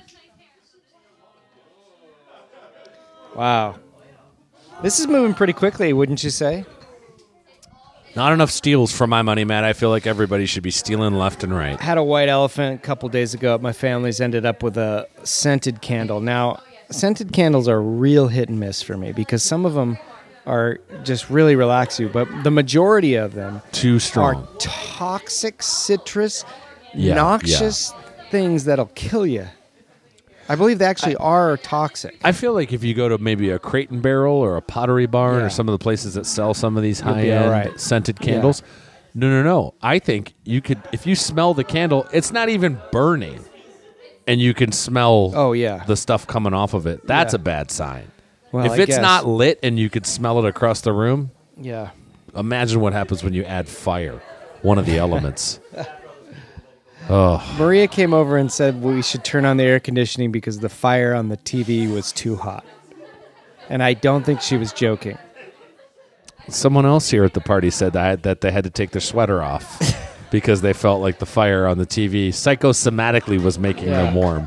Wow. This is moving pretty quickly, wouldn't you say? Not enough steals for my money, Matt. I feel like everybody should be stealing left and right. Had a white elephant a couple days ago at my family's, ended up with a scented candle. Now, scented candles are real hit and miss for me because some of them are just really relax you, but the majority of them Too are strong. toxic citrus, Yeah, noxious things that'll kill you. I believe they actually are toxic. I feel like if you go to maybe a Crate and Barrel or a Pottery Barn Yeah. or some of the places that sell some of these You'll be high-end all right. scented candles, no, no, no. I think you could, if you smell the candle, it's not even burning, and you can smell Oh, yeah. the stuff coming off of it. That's Yeah. a bad sign. Well, if I it's guess. not lit and you could smell it across the room, Yeah. imagine what happens when you add fire, one of the elements. Maria came over and said we should turn on the air conditioning because the fire on the T V was too hot. And I don't think she was joking. Someone else here at the party said that, that they had to take their sweater off because they felt like the fire on the T V psychosomatically was making Yeah. them warm.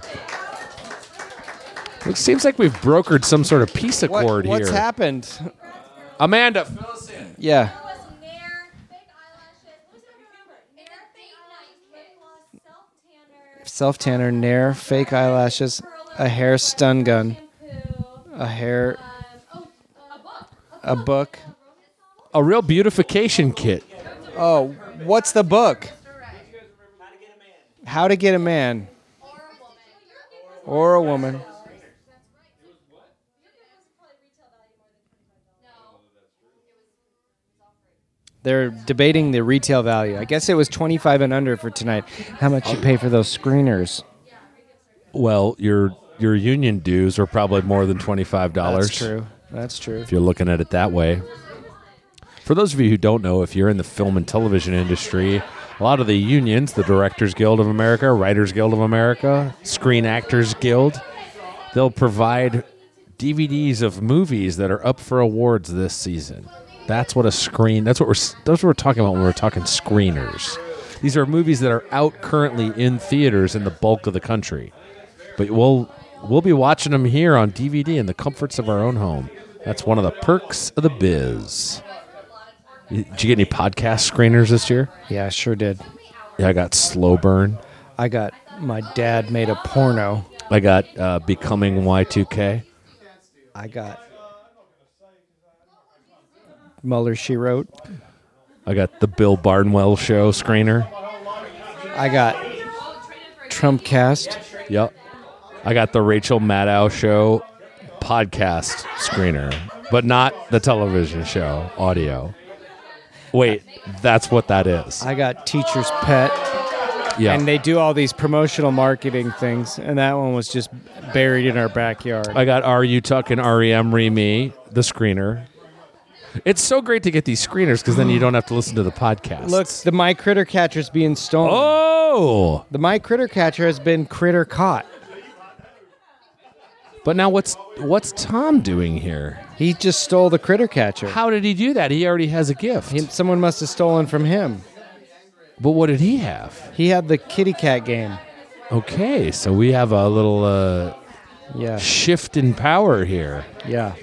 It seems like we've brokered some sort of peace What- accord what's here. happened? Amanda, fill us in. Yeah. Self tanner, Nair, fake eyelashes, a hair stun gun, a hair, a book. A real beautification kit. Oh, what's the book? How to Get a Man. Or a woman. They're debating the retail value. I guess it was twenty-five and under for tonight. How much you pay for those screeners? Well, your your union dues are probably more than twenty-five dollars. That's true. That's true. If you're looking at it that way. For those of you who don't know, if you're in the film and television industry, a lot of the unions, the Directors Guild of America, Writers Guild of America, Screen Actors Guild, they'll provide D V Ds of movies that are up for awards this season. That's what a screen, that's what we're, that's what we're talking about when we're talking screeners. These are movies that are out currently in theaters in the bulk of the country. But we'll, we'll be watching them here on D V D in the comforts of our own home. That's one of the perks of the biz. Did you get any podcast screeners this year? Yeah, I sure did. Yeah, I got Slow Burn. I got my dad made a porno. I got uh, Becoming Y two K. I got Muller, She Wrote. I got the Bill Barnwell Show screener. I got Trumpcast. Yep. I got the Rachel Maddow Show podcast screener, but not the television show, audio. Wait, that's what that is. I got Teacher's Pet. Yeah. And they do all these promotional marketing things, and that one was just buried in our backyard. I got R U Tuck and R E M Re Me, the screener. It's so great to get these screeners because then you don't have to listen to the podcast. Look, the My Critter Catcher's being stolen. Oh! The My Critter Catcher has been critter caught. But now what's what's Tom doing here? He just stole the Critter Catcher. How did he do that? He already has a gift. He, someone must have stolen from him. But what did he have? He had the kitty cat game. Okay, so we have a little uh, Yeah. shift in power here. Yeah.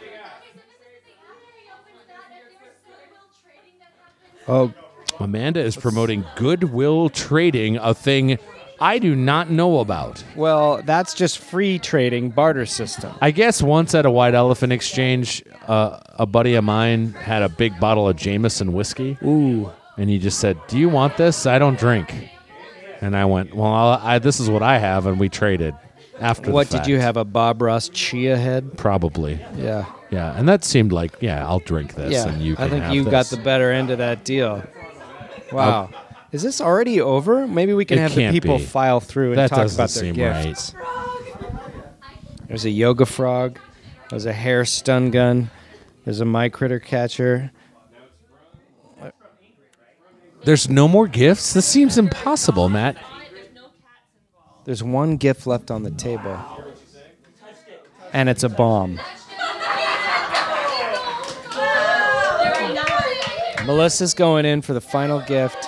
Oh, Amanda is promoting Goodwill Trading, a thing I do not know about. well, that's just free trading barter system. I guess once at a White Elephant Exchange, uh, a buddy of mine had a big bottle of Jameson whiskey. Ooh. And he just said, "Do you want this? I don't drink." And I went, "Well, I'll, I, this is what I have," and we traded after What the fact. did you have? A Bob Ross Chia head? Probably. Yeah. Yeah, and that seemed like, yeah, I'll drink this, Yeah. and you can I think have you this. got the better end of that deal. Wow. Is this already over? Maybe we can It have the can't people be. file through and That talk doesn't about their seem gifts. There's a yoga frog. There's a hair stun gun. There's a My Critter Catcher. There's no more gifts? This seems impossible, Matt. There's one gift left on the table. And it's a bomb. Melissa's going in for the final gift.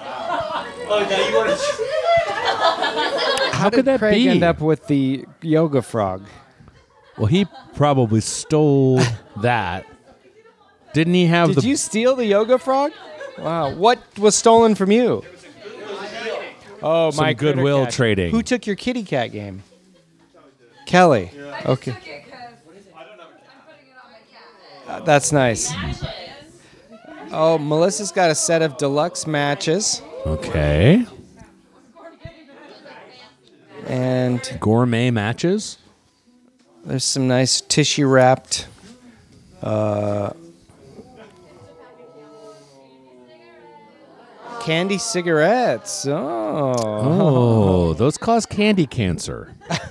How could that Craig be? end up with the yoga frog? Well, he probably stole that. Didn't he have Did the... you steal the yoga frog? Wow. What was stolen from you? Oh, Some my Goodwill Critter Catcher. trading. Who took your kitty cat game? Kelly. Okay. Uh, that's nice. Oh, Melissa's got a set of deluxe matches. Okay. And Gourmet matches? there's some nice tissue wrapped uh, candy cigarettes. Oh. Oh, those cause candy cancer.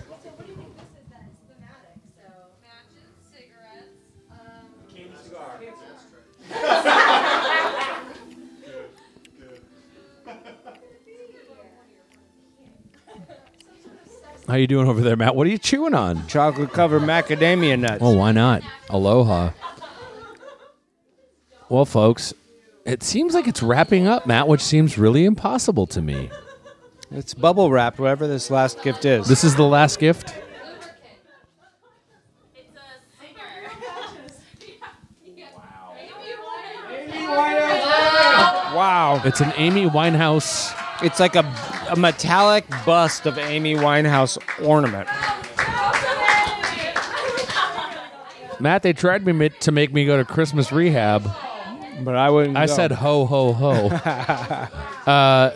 How you doing over there, Matt? What are you chewing on? Chocolate covered macadamia nuts. Oh, why not? Aloha. Well, folks, it seems like it's wrapping up, Matt, which seems really impossible to me. It's bubble wrapped, whatever this last gift is. This is the last gift? Wow. It's an Amy Winehouse. It's like a, a metallic bust of Amy Winehouse ornament. Matt, they tried me to make me go to Christmas rehab. But I wouldn't I go. said ho, ho, ho. uh,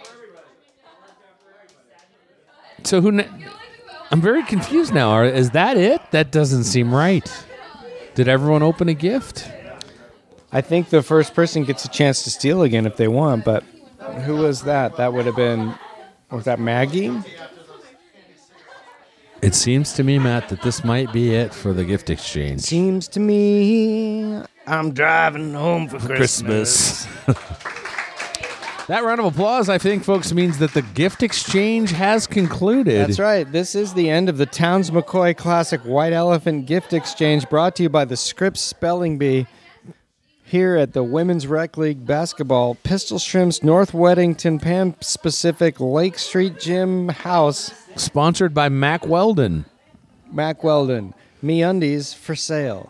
so who... Ne- I'm very confused now. Are, is that it? That doesn't seem right. Did everyone open a gift? I think the first person gets a chance to steal again if they want, but who was that? That would have been... Was that Maggie? It seems to me, Matt, that this might be it for the gift exchange. Seems to me I'm driving home for Christmas. That round of applause, I think, folks, means that the gift exchange has concluded. That's right. This is the end of the Towns McCoy Classic White Elephant Gift Exchange, brought to you by the Scripps Spelling Bee here at the Women's Rec League Basketball Pistol Shrimps North Weddington Pan Pacific Lake Street Gym House. Sponsored by Mack Weldon. Mack Weldon. MeUndies for sale.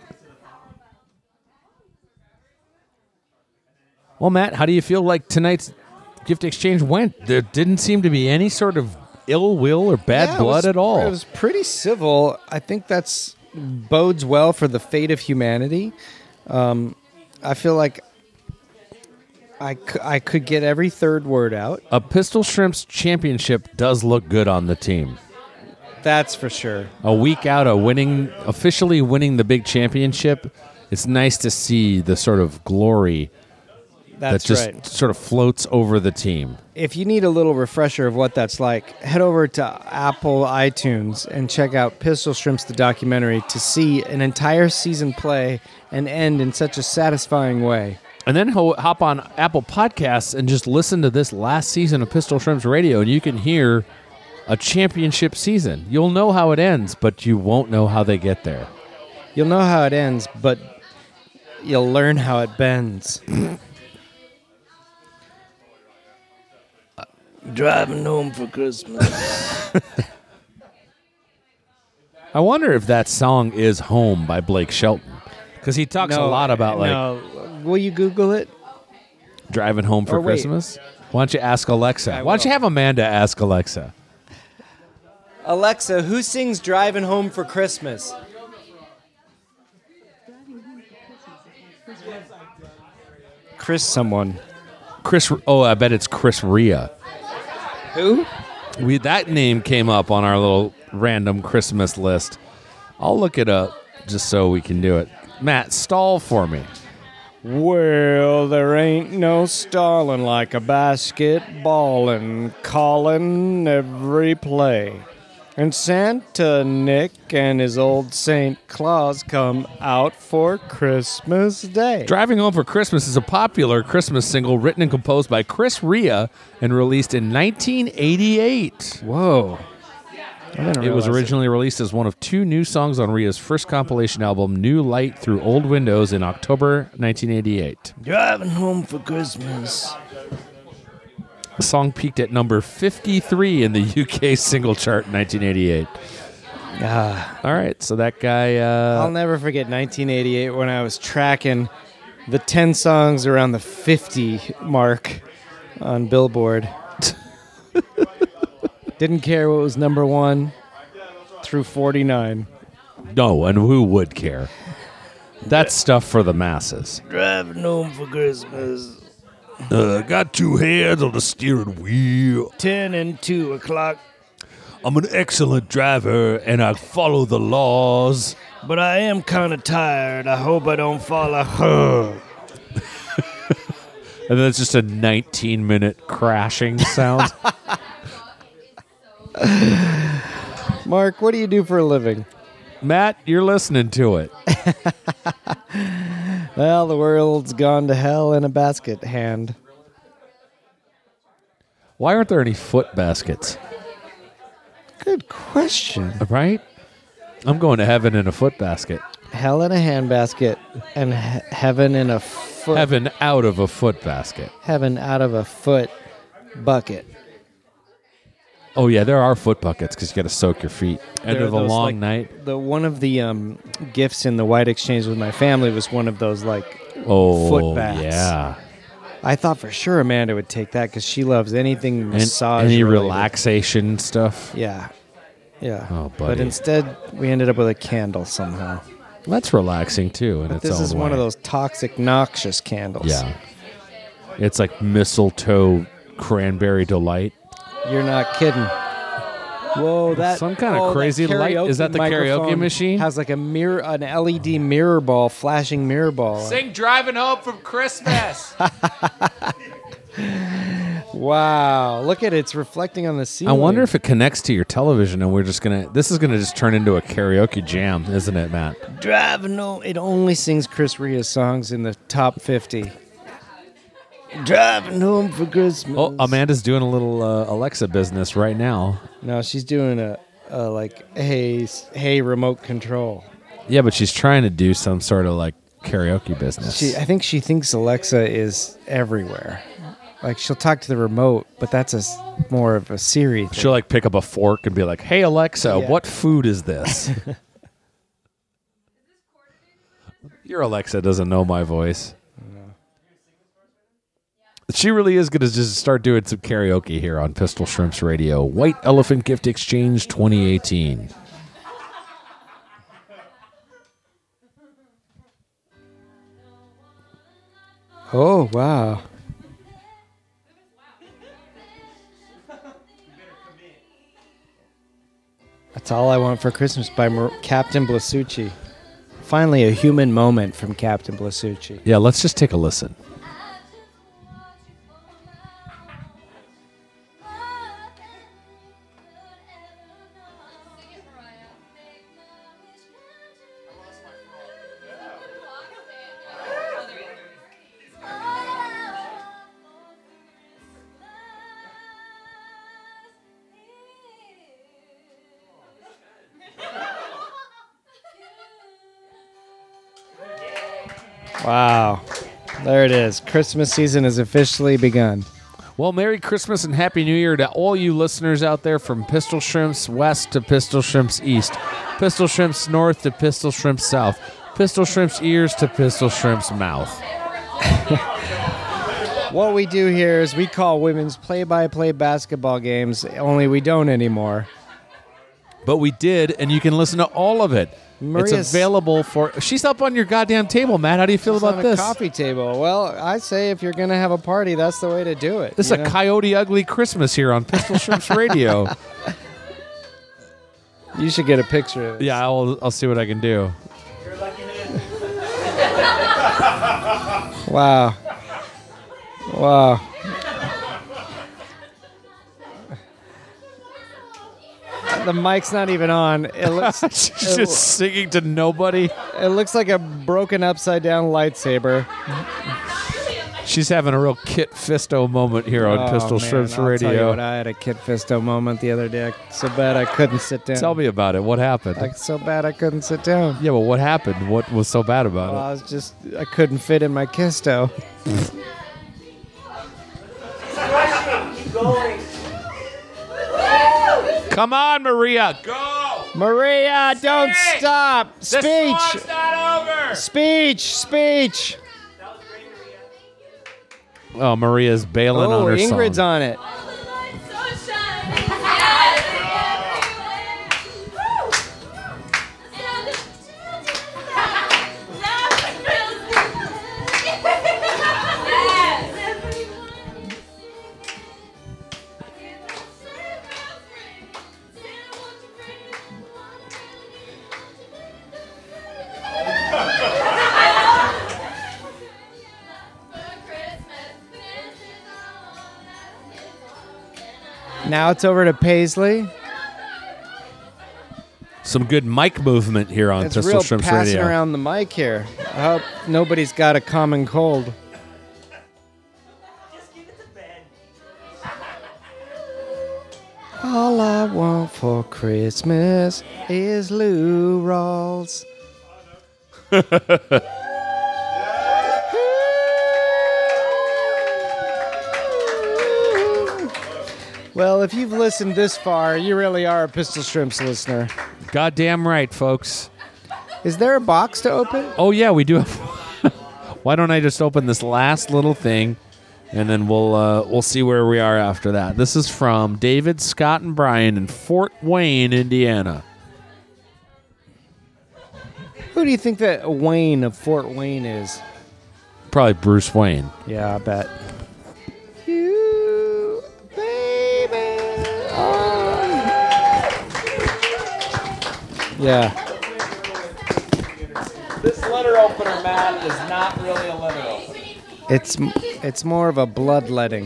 Well, Matt, how do you feel like tonight's gift exchange went? There didn't seem to be any sort of ill will or bad Yeah, it blood was- at all. It was pretty civil. I think that's bodes well for the fate of humanity. Um, I feel like I, c- I could get every third word out. A Pistol Shrimps championship does look good on the team. That's for sure. A week out of winning, officially winning the big championship, it's nice to see the sort of glory That's that just right. sort of floats over the team. If you need a little refresher of what that's like, head over to Apple iTunes and check out Pistol Shrimps the documentary to see an entire season play and end in such a satisfying way. And then ho- hop on Apple Podcasts and just listen to this last season of Pistol Shrimps Radio, and you can hear a championship season. You'll know how it ends, but you won't know how they get there. You'll know how it ends, but you'll learn how it bends. Driving home for Christmas. I wonder if that song is Home by Blake Shelton, because he talks a lot about like no. Will you Google it? driving home for Or wait. Christmas. Why don't you ask Alexa? I Why don't you will. have Amanda ask Alexa? Alexa, who sings Driving Home for Christmas? Chris someone. Chris. Oh, I bet it's Chris Ria. Who? We that name came up on our little random Christmas list. I'll look it up just so we can do it. Matt, stall for me. Well, there ain't no stalling like a basketballin', callin' every play. And Santa Nick and his old Saint Claus come out for Christmas Day. Driving Home for Christmas is a popular Christmas single written and composed by Chris Ria and released in nineteen eighty-eight. Whoa. I didn't It was realize originally released as one of two new songs on Ria's first compilation album, New Light Through Old Windows, in October nineteen eighty-eight. Driving home for Christmas. The song peaked at number fifty-three in the U K single chart in nineteen eighty-eight. Ah, All right, so that guy... Uh, I'll never forget nineteen eighty-eight when I was tracking the ten songs around the fifty mark on Billboard. Didn't care what was number one through forty-nine. no, and who would care? That's stuff for the masses. Driving home for Christmas. Uh, got two hands on the steering wheel. Ten and two o'clock. I'm an excellent driver, and I follow the laws. But I am kind of tired. I hope I don't fall off. And then it's just a nineteen-minute crashing sound. Mark, what do you do for a living? Matt, you're listening to it. Well, the world's gone to hell in a basket hand. Why aren't there any foot baskets? Good question. Right? I'm going to heaven in a foot basket. Hell in a handbasket and he- heaven in a foot. Heaven out of a foot basket. Heaven out of a foot bucket. Oh, yeah, there are foot buckets because you got to soak your feet. End There are of a those, long like, night. The one of the um, gifts in the White Exchange with my family was one of those like Oh, foot baths. yeah. I thought for sure Amanda would take that because she loves anything And massage. any related. relaxation stuff. Yeah, yeah. Oh, But buddy. instead, we ended up with a candle somehow. That's relaxing, too, in But its this own is one way. of those toxic, noxious candles. Yeah. It's like mistletoe cranberry delight. You're not kidding. Whoa, that Some kind of oh, that crazy light? Is that the karaoke microphone machine? Has like a mirror, an L E D mirror ball, flashing mirror ball. Driving Home from Christmas. Wow, look at it, it's reflecting on the I ceiling. wonder if it connects to your television and we're just going to... This is going to just turn into a karaoke jam, isn't it, Matt? Driving home. It only sings Chris Ria's songs in the top fifty. Driving home for Christmas. Oh, Amanda's doing a little uh, Alexa business right now. No, she's doing a, a like, hey, s- hey, remote control. Yeah, but she's trying to do some sort of like karaoke business. She, I think she thinks Alexa is everywhere. Like she'll talk to the remote, but that's a s- more of a Siri thing. She'll like pick up a fork and be like, "Hey Alexa, Yeah. what food is this?" Your Alexa doesn't know my voice. She really is going to just start doing some karaoke here on Pistol Shrimps Radio. White Elephant Gift Exchange twenty eighteen. Oh wow. That's All I Want for Christmas by Mar- Captain Blasucci. Finally, a human moment from Captain Blasucci. Yeah, let's just take a listen. Wow. There it is. Christmas season has officially begun. Well, Merry Christmas and Happy New Year to all you listeners out there from Pistol Shrimps West to Pistol Shrimps East, Pistol Shrimps North to Pistol Shrimps South, Pistol Shrimps Ears to Pistol Shrimps Mouth. What we do here is we call women's play-by-play basketball games, only we don't anymore. But we did, and you can listen to all of it. Maria's, it's available for... She's up on your goddamn table, Matt. How do you feel She's about on this? a coffee table. Well, I say if you're going to have a party, that's the way to do it. This is a know? Coyote Ugly Christmas here on Pistol Shrimps Radio. You should get a picture of it. Yeah, I'll, I'll see what I can do. Wow. Wow. The mic's not even on. It looks She's it, just singing to nobody. it looks like a broken upside down lightsaber. She's having a real Kit Fisto moment here on Oh, Pistol man, Shrimps I'll Radio. Tell you what, I had a Kit Fisto moment the other day. So bad I couldn't sit down. Tell me about it. What happened? Like so bad I couldn't sit down. yeah, but what happened? What was so bad about Well, it? I was just I couldn't fit in my Kisto. Come on, Maria. Go! Maria, don't Speak! stop. The Speech. song's not over! Speech. Speech. Oh, Maria's bailing Oh, on her Ingrid's song. on it. Now it's over to Paisley. Some good mic movement here on It's Pistol real Shrimps passing Radio. around the mic here. I hope nobody's got a common cold. All I want for Christmas is Lou Rawls. Well, if you've listened this far, you really are a Pistol Shrimps listener. Goddamn right, folks. Is there a box to open? Oh, yeah, we do have... Why don't I just open this last little thing, and then we'll uh, we'll see where we are after that. This is from David, Scott, and Brian in Fort Wayne, Indiana. Who do you think that Wayne of Fort Wayne is? Probably Bruce Wayne. Yeah, I bet. You, baby. Oh. Yeah. This letter opener, Matt, is not really a letter opener. It's it's more of a bloodletting.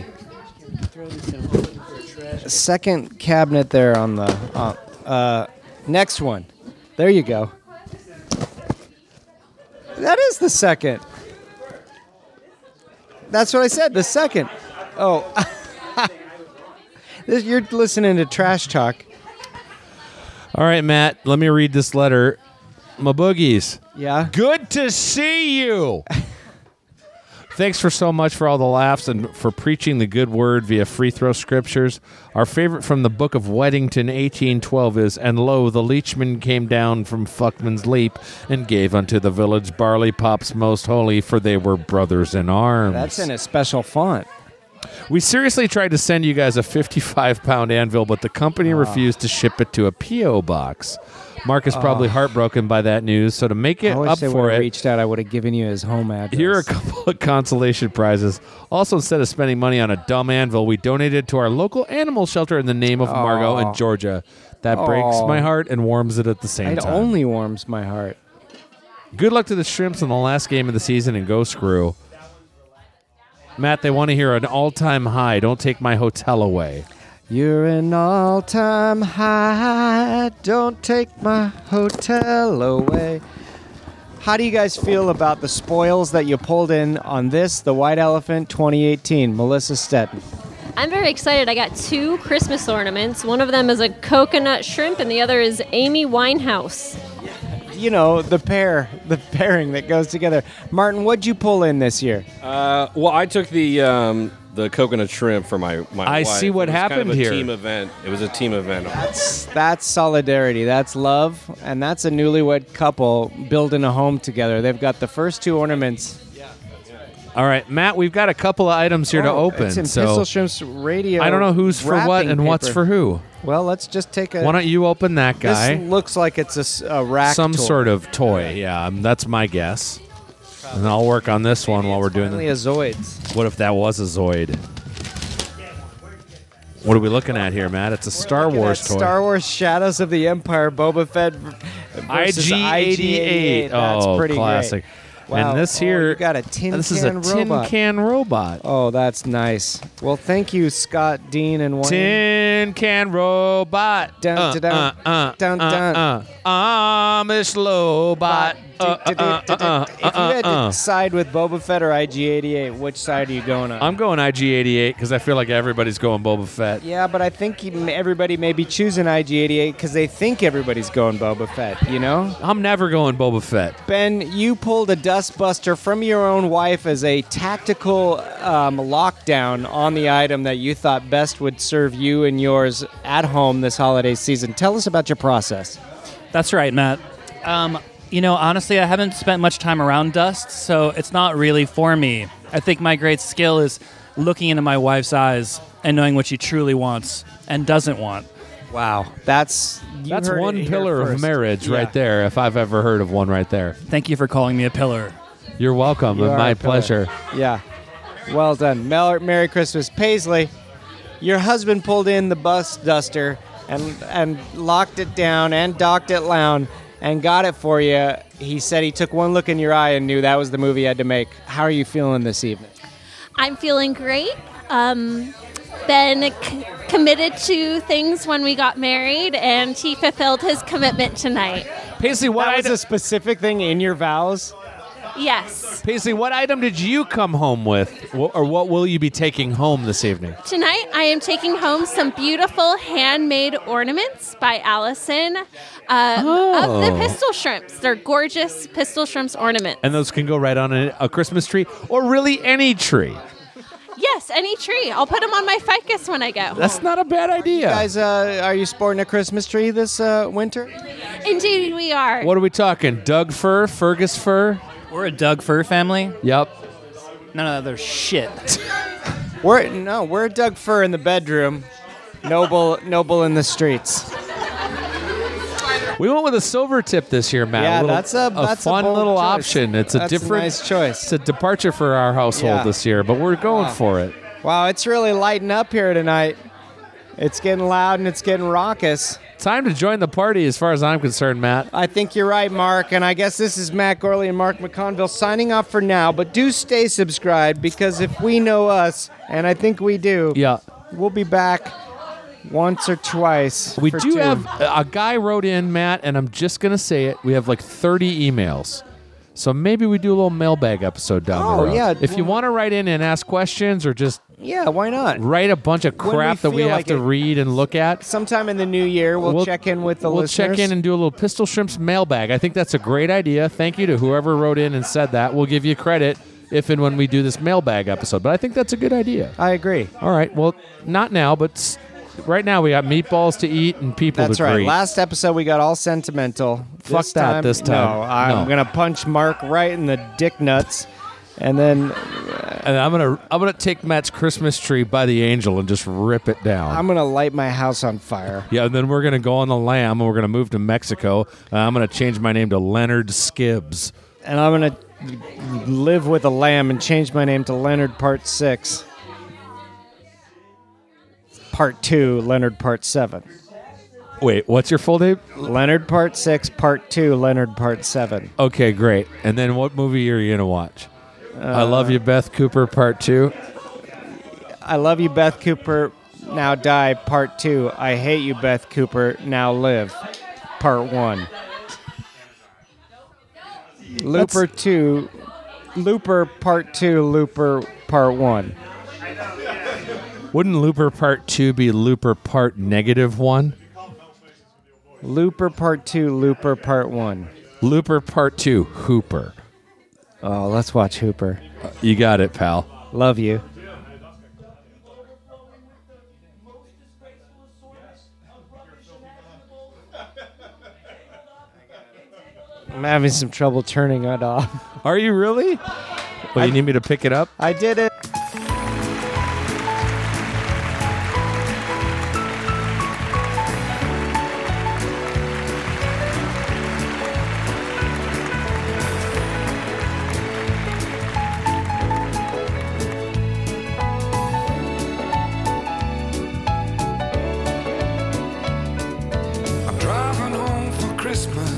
Second cabinet there on the uh, uh, next one. There you go. That is the second. That's what I said. The second. Oh, this, you're listening to Trash Talk. All right, Matt, let me read this letter. My boogies. Yeah. Good to see you. Thanks for so much for all the laughs and for preaching the good word via free throw scriptures. Our favorite from the Book of Weddington eighteen twelve is, "And lo, the leechman came down from Fuckman's Leap and gave unto the village barley pops most holy, for they were brothers in arms." That's in a special font. We seriously tried to send you guys a fifty-five pound anvil, but the company refused to ship it to a P O box. Mark is probably heartbroken by that news, so to make it I wish up they for would have it, reached out. I would have given you his home address. here are a couple of consolation prizes. Also, instead of spending money on a dumb anvil, we donated to our local animal shelter in the name of Margot in Georgia. That breaks Aw. my heart and warms it at the same It time. only warms my heart. Good luck to the Shrimps in the last game of the season, and go screw. Matt, they want to hear an all-time high. Don't take my hotel away. You're an all-time high. Don't take my hotel away. How do you guys feel about the spoils that you pulled in on this, the White Elephant twenty eighteen? Melissa Stetton. I'm very excited. I got two Christmas ornaments. One of them is a coconut shrimp, and the other is Amy Winehouse. you know, the pair, the pairing that goes together. Martin, what'd you pull in this year? Uh, well, I took the um, the coconut shrimp for my my I wife. see what it was happened kind of a here. Team event. It was a team event. That's that's solidarity. That's love, and that's a newlywed couple building a home together. They've got the first two ornaments. All right, Matt, we've got a couple of items here to Oh, open. It's in so Pistol Shrimp's radio. I don't know who's for what wrapping and what's paper. for who. Well, let's just take a. Why don't you open that guy? This looks like it's a, s- a rack. Some toy. sort of toy. Yeah, um, that's my guess. And I'll work on this one while we're doing Only this. a Zoids. What if that was a Zoid? What are we looking at here, Matt? It's a Star Look at Wars that toy. Star Wars Shadows of the Empire Boba Fett v- versus I G eighty-eight. That's Oh, pretty classic. great. Wow. And this Oh, here, you got a tin this can is a robot. tin can robot. Oh, that's nice. Well, thank you, Scott, Dean, and Wayne. Tin can robot. Dun, uh, dun, dun. uh, uh, Dun, uh, dun. uh, Amish robot. Uh, uh, uh, uh, uh, If you had to uh, uh. side with Boba Fett or I G eighty-eight, which side are you going on? I'm going I G eighty-eight because I feel like everybody's going Boba Fett. Yeah, but I think you- everybody may be choosing I G eighty-eight because they think everybody's going Boba Fett, you know? I'm never going Boba Fett. Ben, you pulled a dustbuster from your own wife as a tactical um, lockdown on the item that you thought best would serve you and yours at home this holiday season. Tell us about your process. That's right, Matt. Um, you know, honestly, I haven't spent much time around dust, so it's not really for me. I think my great skill is looking into my wife's eyes and knowing what she truly wants and doesn't want. Wow. That's you That's heard one it here pillar of first. marriage Yeah. right there, if I've ever heard of one right there. Thank you for calling me a pillar. You're welcome. You are My a pillar. pleasure. Yeah. Well done. Mel- Merry Christmas. Paisley, your husband pulled in the bus duster and and locked it down and docked it down and got it for you. He said he took one look in your eye and knew that was the movie he had to make. How are you feeling this evening? I'm feeling great. Um, Ben c- committed to things when we got married, and he fulfilled his commitment tonight. Paisley, what That was item? a specific thing in your vows? Yes. Paisley, what item did you come home with, Wh- or what will you be taking home this evening? Tonight, I am taking home some beautiful handmade ornaments by Allison uh, Oh. of the pistol shrimps. They're gorgeous pistol shrimps ornaments. And those can go right on a, a Christmas tree, or really any tree. Yes, any tree. I'll put them on my ficus when I go. That's not a bad idea. Guys, uh, are you sporting a Christmas tree this uh, winter? Indeed, we are. What are we talking? Doug fir, Fergus fir? We're a Doug Fur family. Yep. None of that other shit. We're no, we're Doug Fur in the bedroom, Noble, Noble in the streets. We went with a silver tip this year, Matt. Yeah, a little, that's a- that's a fun bold little choice. option. It's a That's a different, nice choice. It's a departure for our household Yeah. this year, but we're going Wow. for it. Wow, it's really lighting up here tonight. It's getting loud and it's getting raucous. Time to join the party, as far as I'm concerned, Matt. I think you're right, Mark, and I guess this is Matt Gorley and Mark McConville signing off for now, but do stay subscribed because if we know us, and I think we do, Yeah. we'll be back once or twice. We for do two. have a guy wrote in, Matt, and I'm just gonna say it. We have like thirty emails, so maybe we do a little mailbag episode down Oh, the road. yeah. If you want to write in and ask questions, or just Yeah, why not? write a bunch of When we crap that we feel have like to it. read and look at, Sometime in the new year, we'll, We'll- check in with the we'll listeners. check in and do a little Pistol Shrimps mailbag. I think that's a great idea. Thank you to whoever wrote in and said that. We'll give you credit if and when we do this mailbag episode. But I think that's a good idea. I agree. All right. Well, not now, but s- right now we got meatballs to eat and people That's to right. greet. Last episode we got all sentimental. Fuck this that time, this time. No, I'm No. gonna punch Mark right in the dick nuts, and then And I'm gonna I'm gonna take Matt's Christmas tree by the angel and just rip it down. I'm gonna light my house on fire. yeah, and then we're gonna go on the lam and we're gonna move to Mexico. And I'm gonna change my name to Leonard Skibbs. And I'm gonna live with a lamb and change my name to Leonard Part Six. Part Two, Leonard Part Seven. Wait, what's your full name? Leonard Part Six, Part Two, Leonard Part Seven. Okay, great. And then what movie are you gonna watch? I Love You, Beth Cooper, Part Two. I love you, Beth Cooper. Now die. Part Two. I hate you, Beth Cooper. Now live. Part One. Looper Two. Looper Part Two. Looper Part One. Wouldn't Looper Part Two be Looper Part Negative One? Looper Part Two. Looper Part One. Looper Part Two, Hooper. Oh, let's watch Hooper. You got it, pal. Love you. I'm having some trouble turning it off. Are you really? Well, you need me to pick it up? I did it. I'm driving home for Christmas.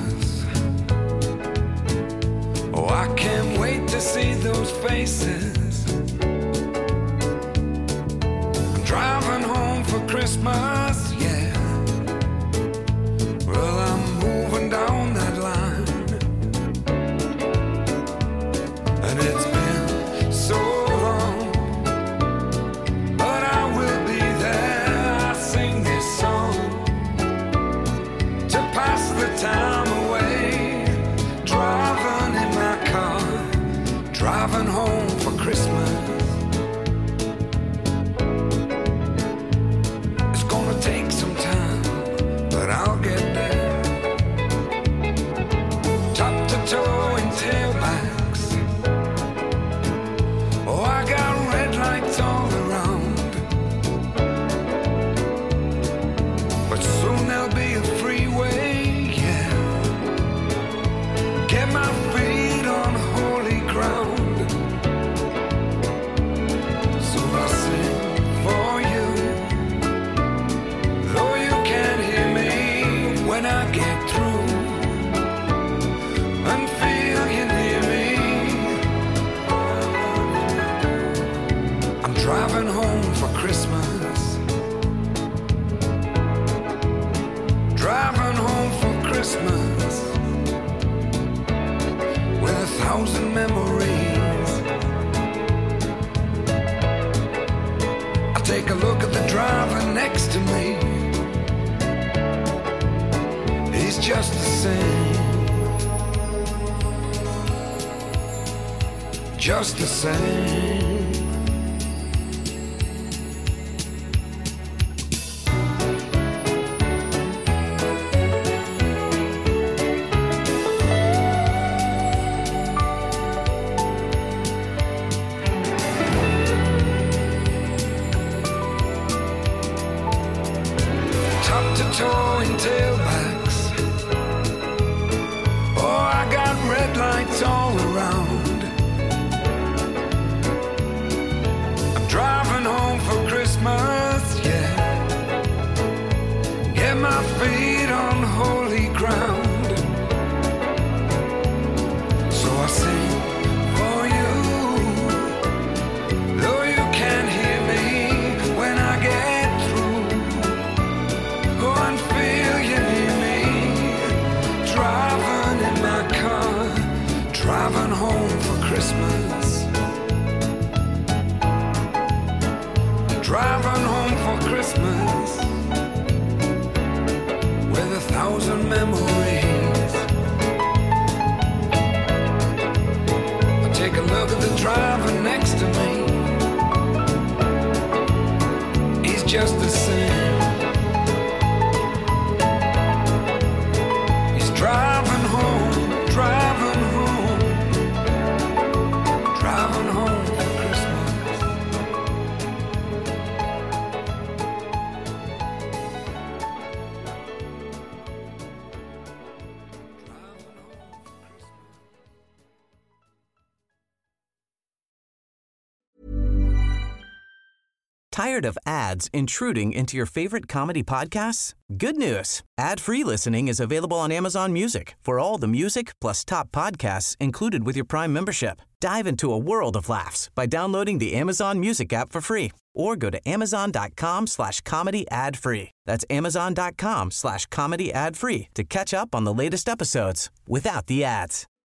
Oh, I can't wait to see those faces. I'm driving home for Christmas, yeah. Well, I'm moving down that line, and it's been so long, but I will be there. I sing this song to pass the time away, driving in my car, driving home for Christmas. It's gonna take some time, but I'll get there. Top to toe in tailbacks. Oh, I got red lights all around, but soon there'll be a freeway, yeah. Get my feet on holy ground. So I sing for you, though you can't hear me when I get through, and feel you near me. I'm driving home for Christmas. Driving home for Christmas with a thousand memories. I take a look at the driver next to me. He's just the same, just the same. Top to toe in tailbacks. Oh, I got red lights all around. I'm driving home for Christmas, yeah. Get my feet on holy ground. So I sing for you, though you can't hear me when I get through. Go and feel you near me, driving in my car, driving home for Christmas. Driving home for Christmas with a thousand memories. I take a look at the driver next to me. He's just the same. He's driving home, driving home, driving home for Christmas. Tired of ads intruding into your favorite comedy podcasts? Good news. Ad-free listening is available on Amazon Music for all the music plus top podcasts included with your Prime membership. Dive into a world of laughs by downloading the Amazon Music app for free or go to amazon.com slash comedy ad free. That's amazon.com slash comedy ad free to catch up on the latest episodes without the ads.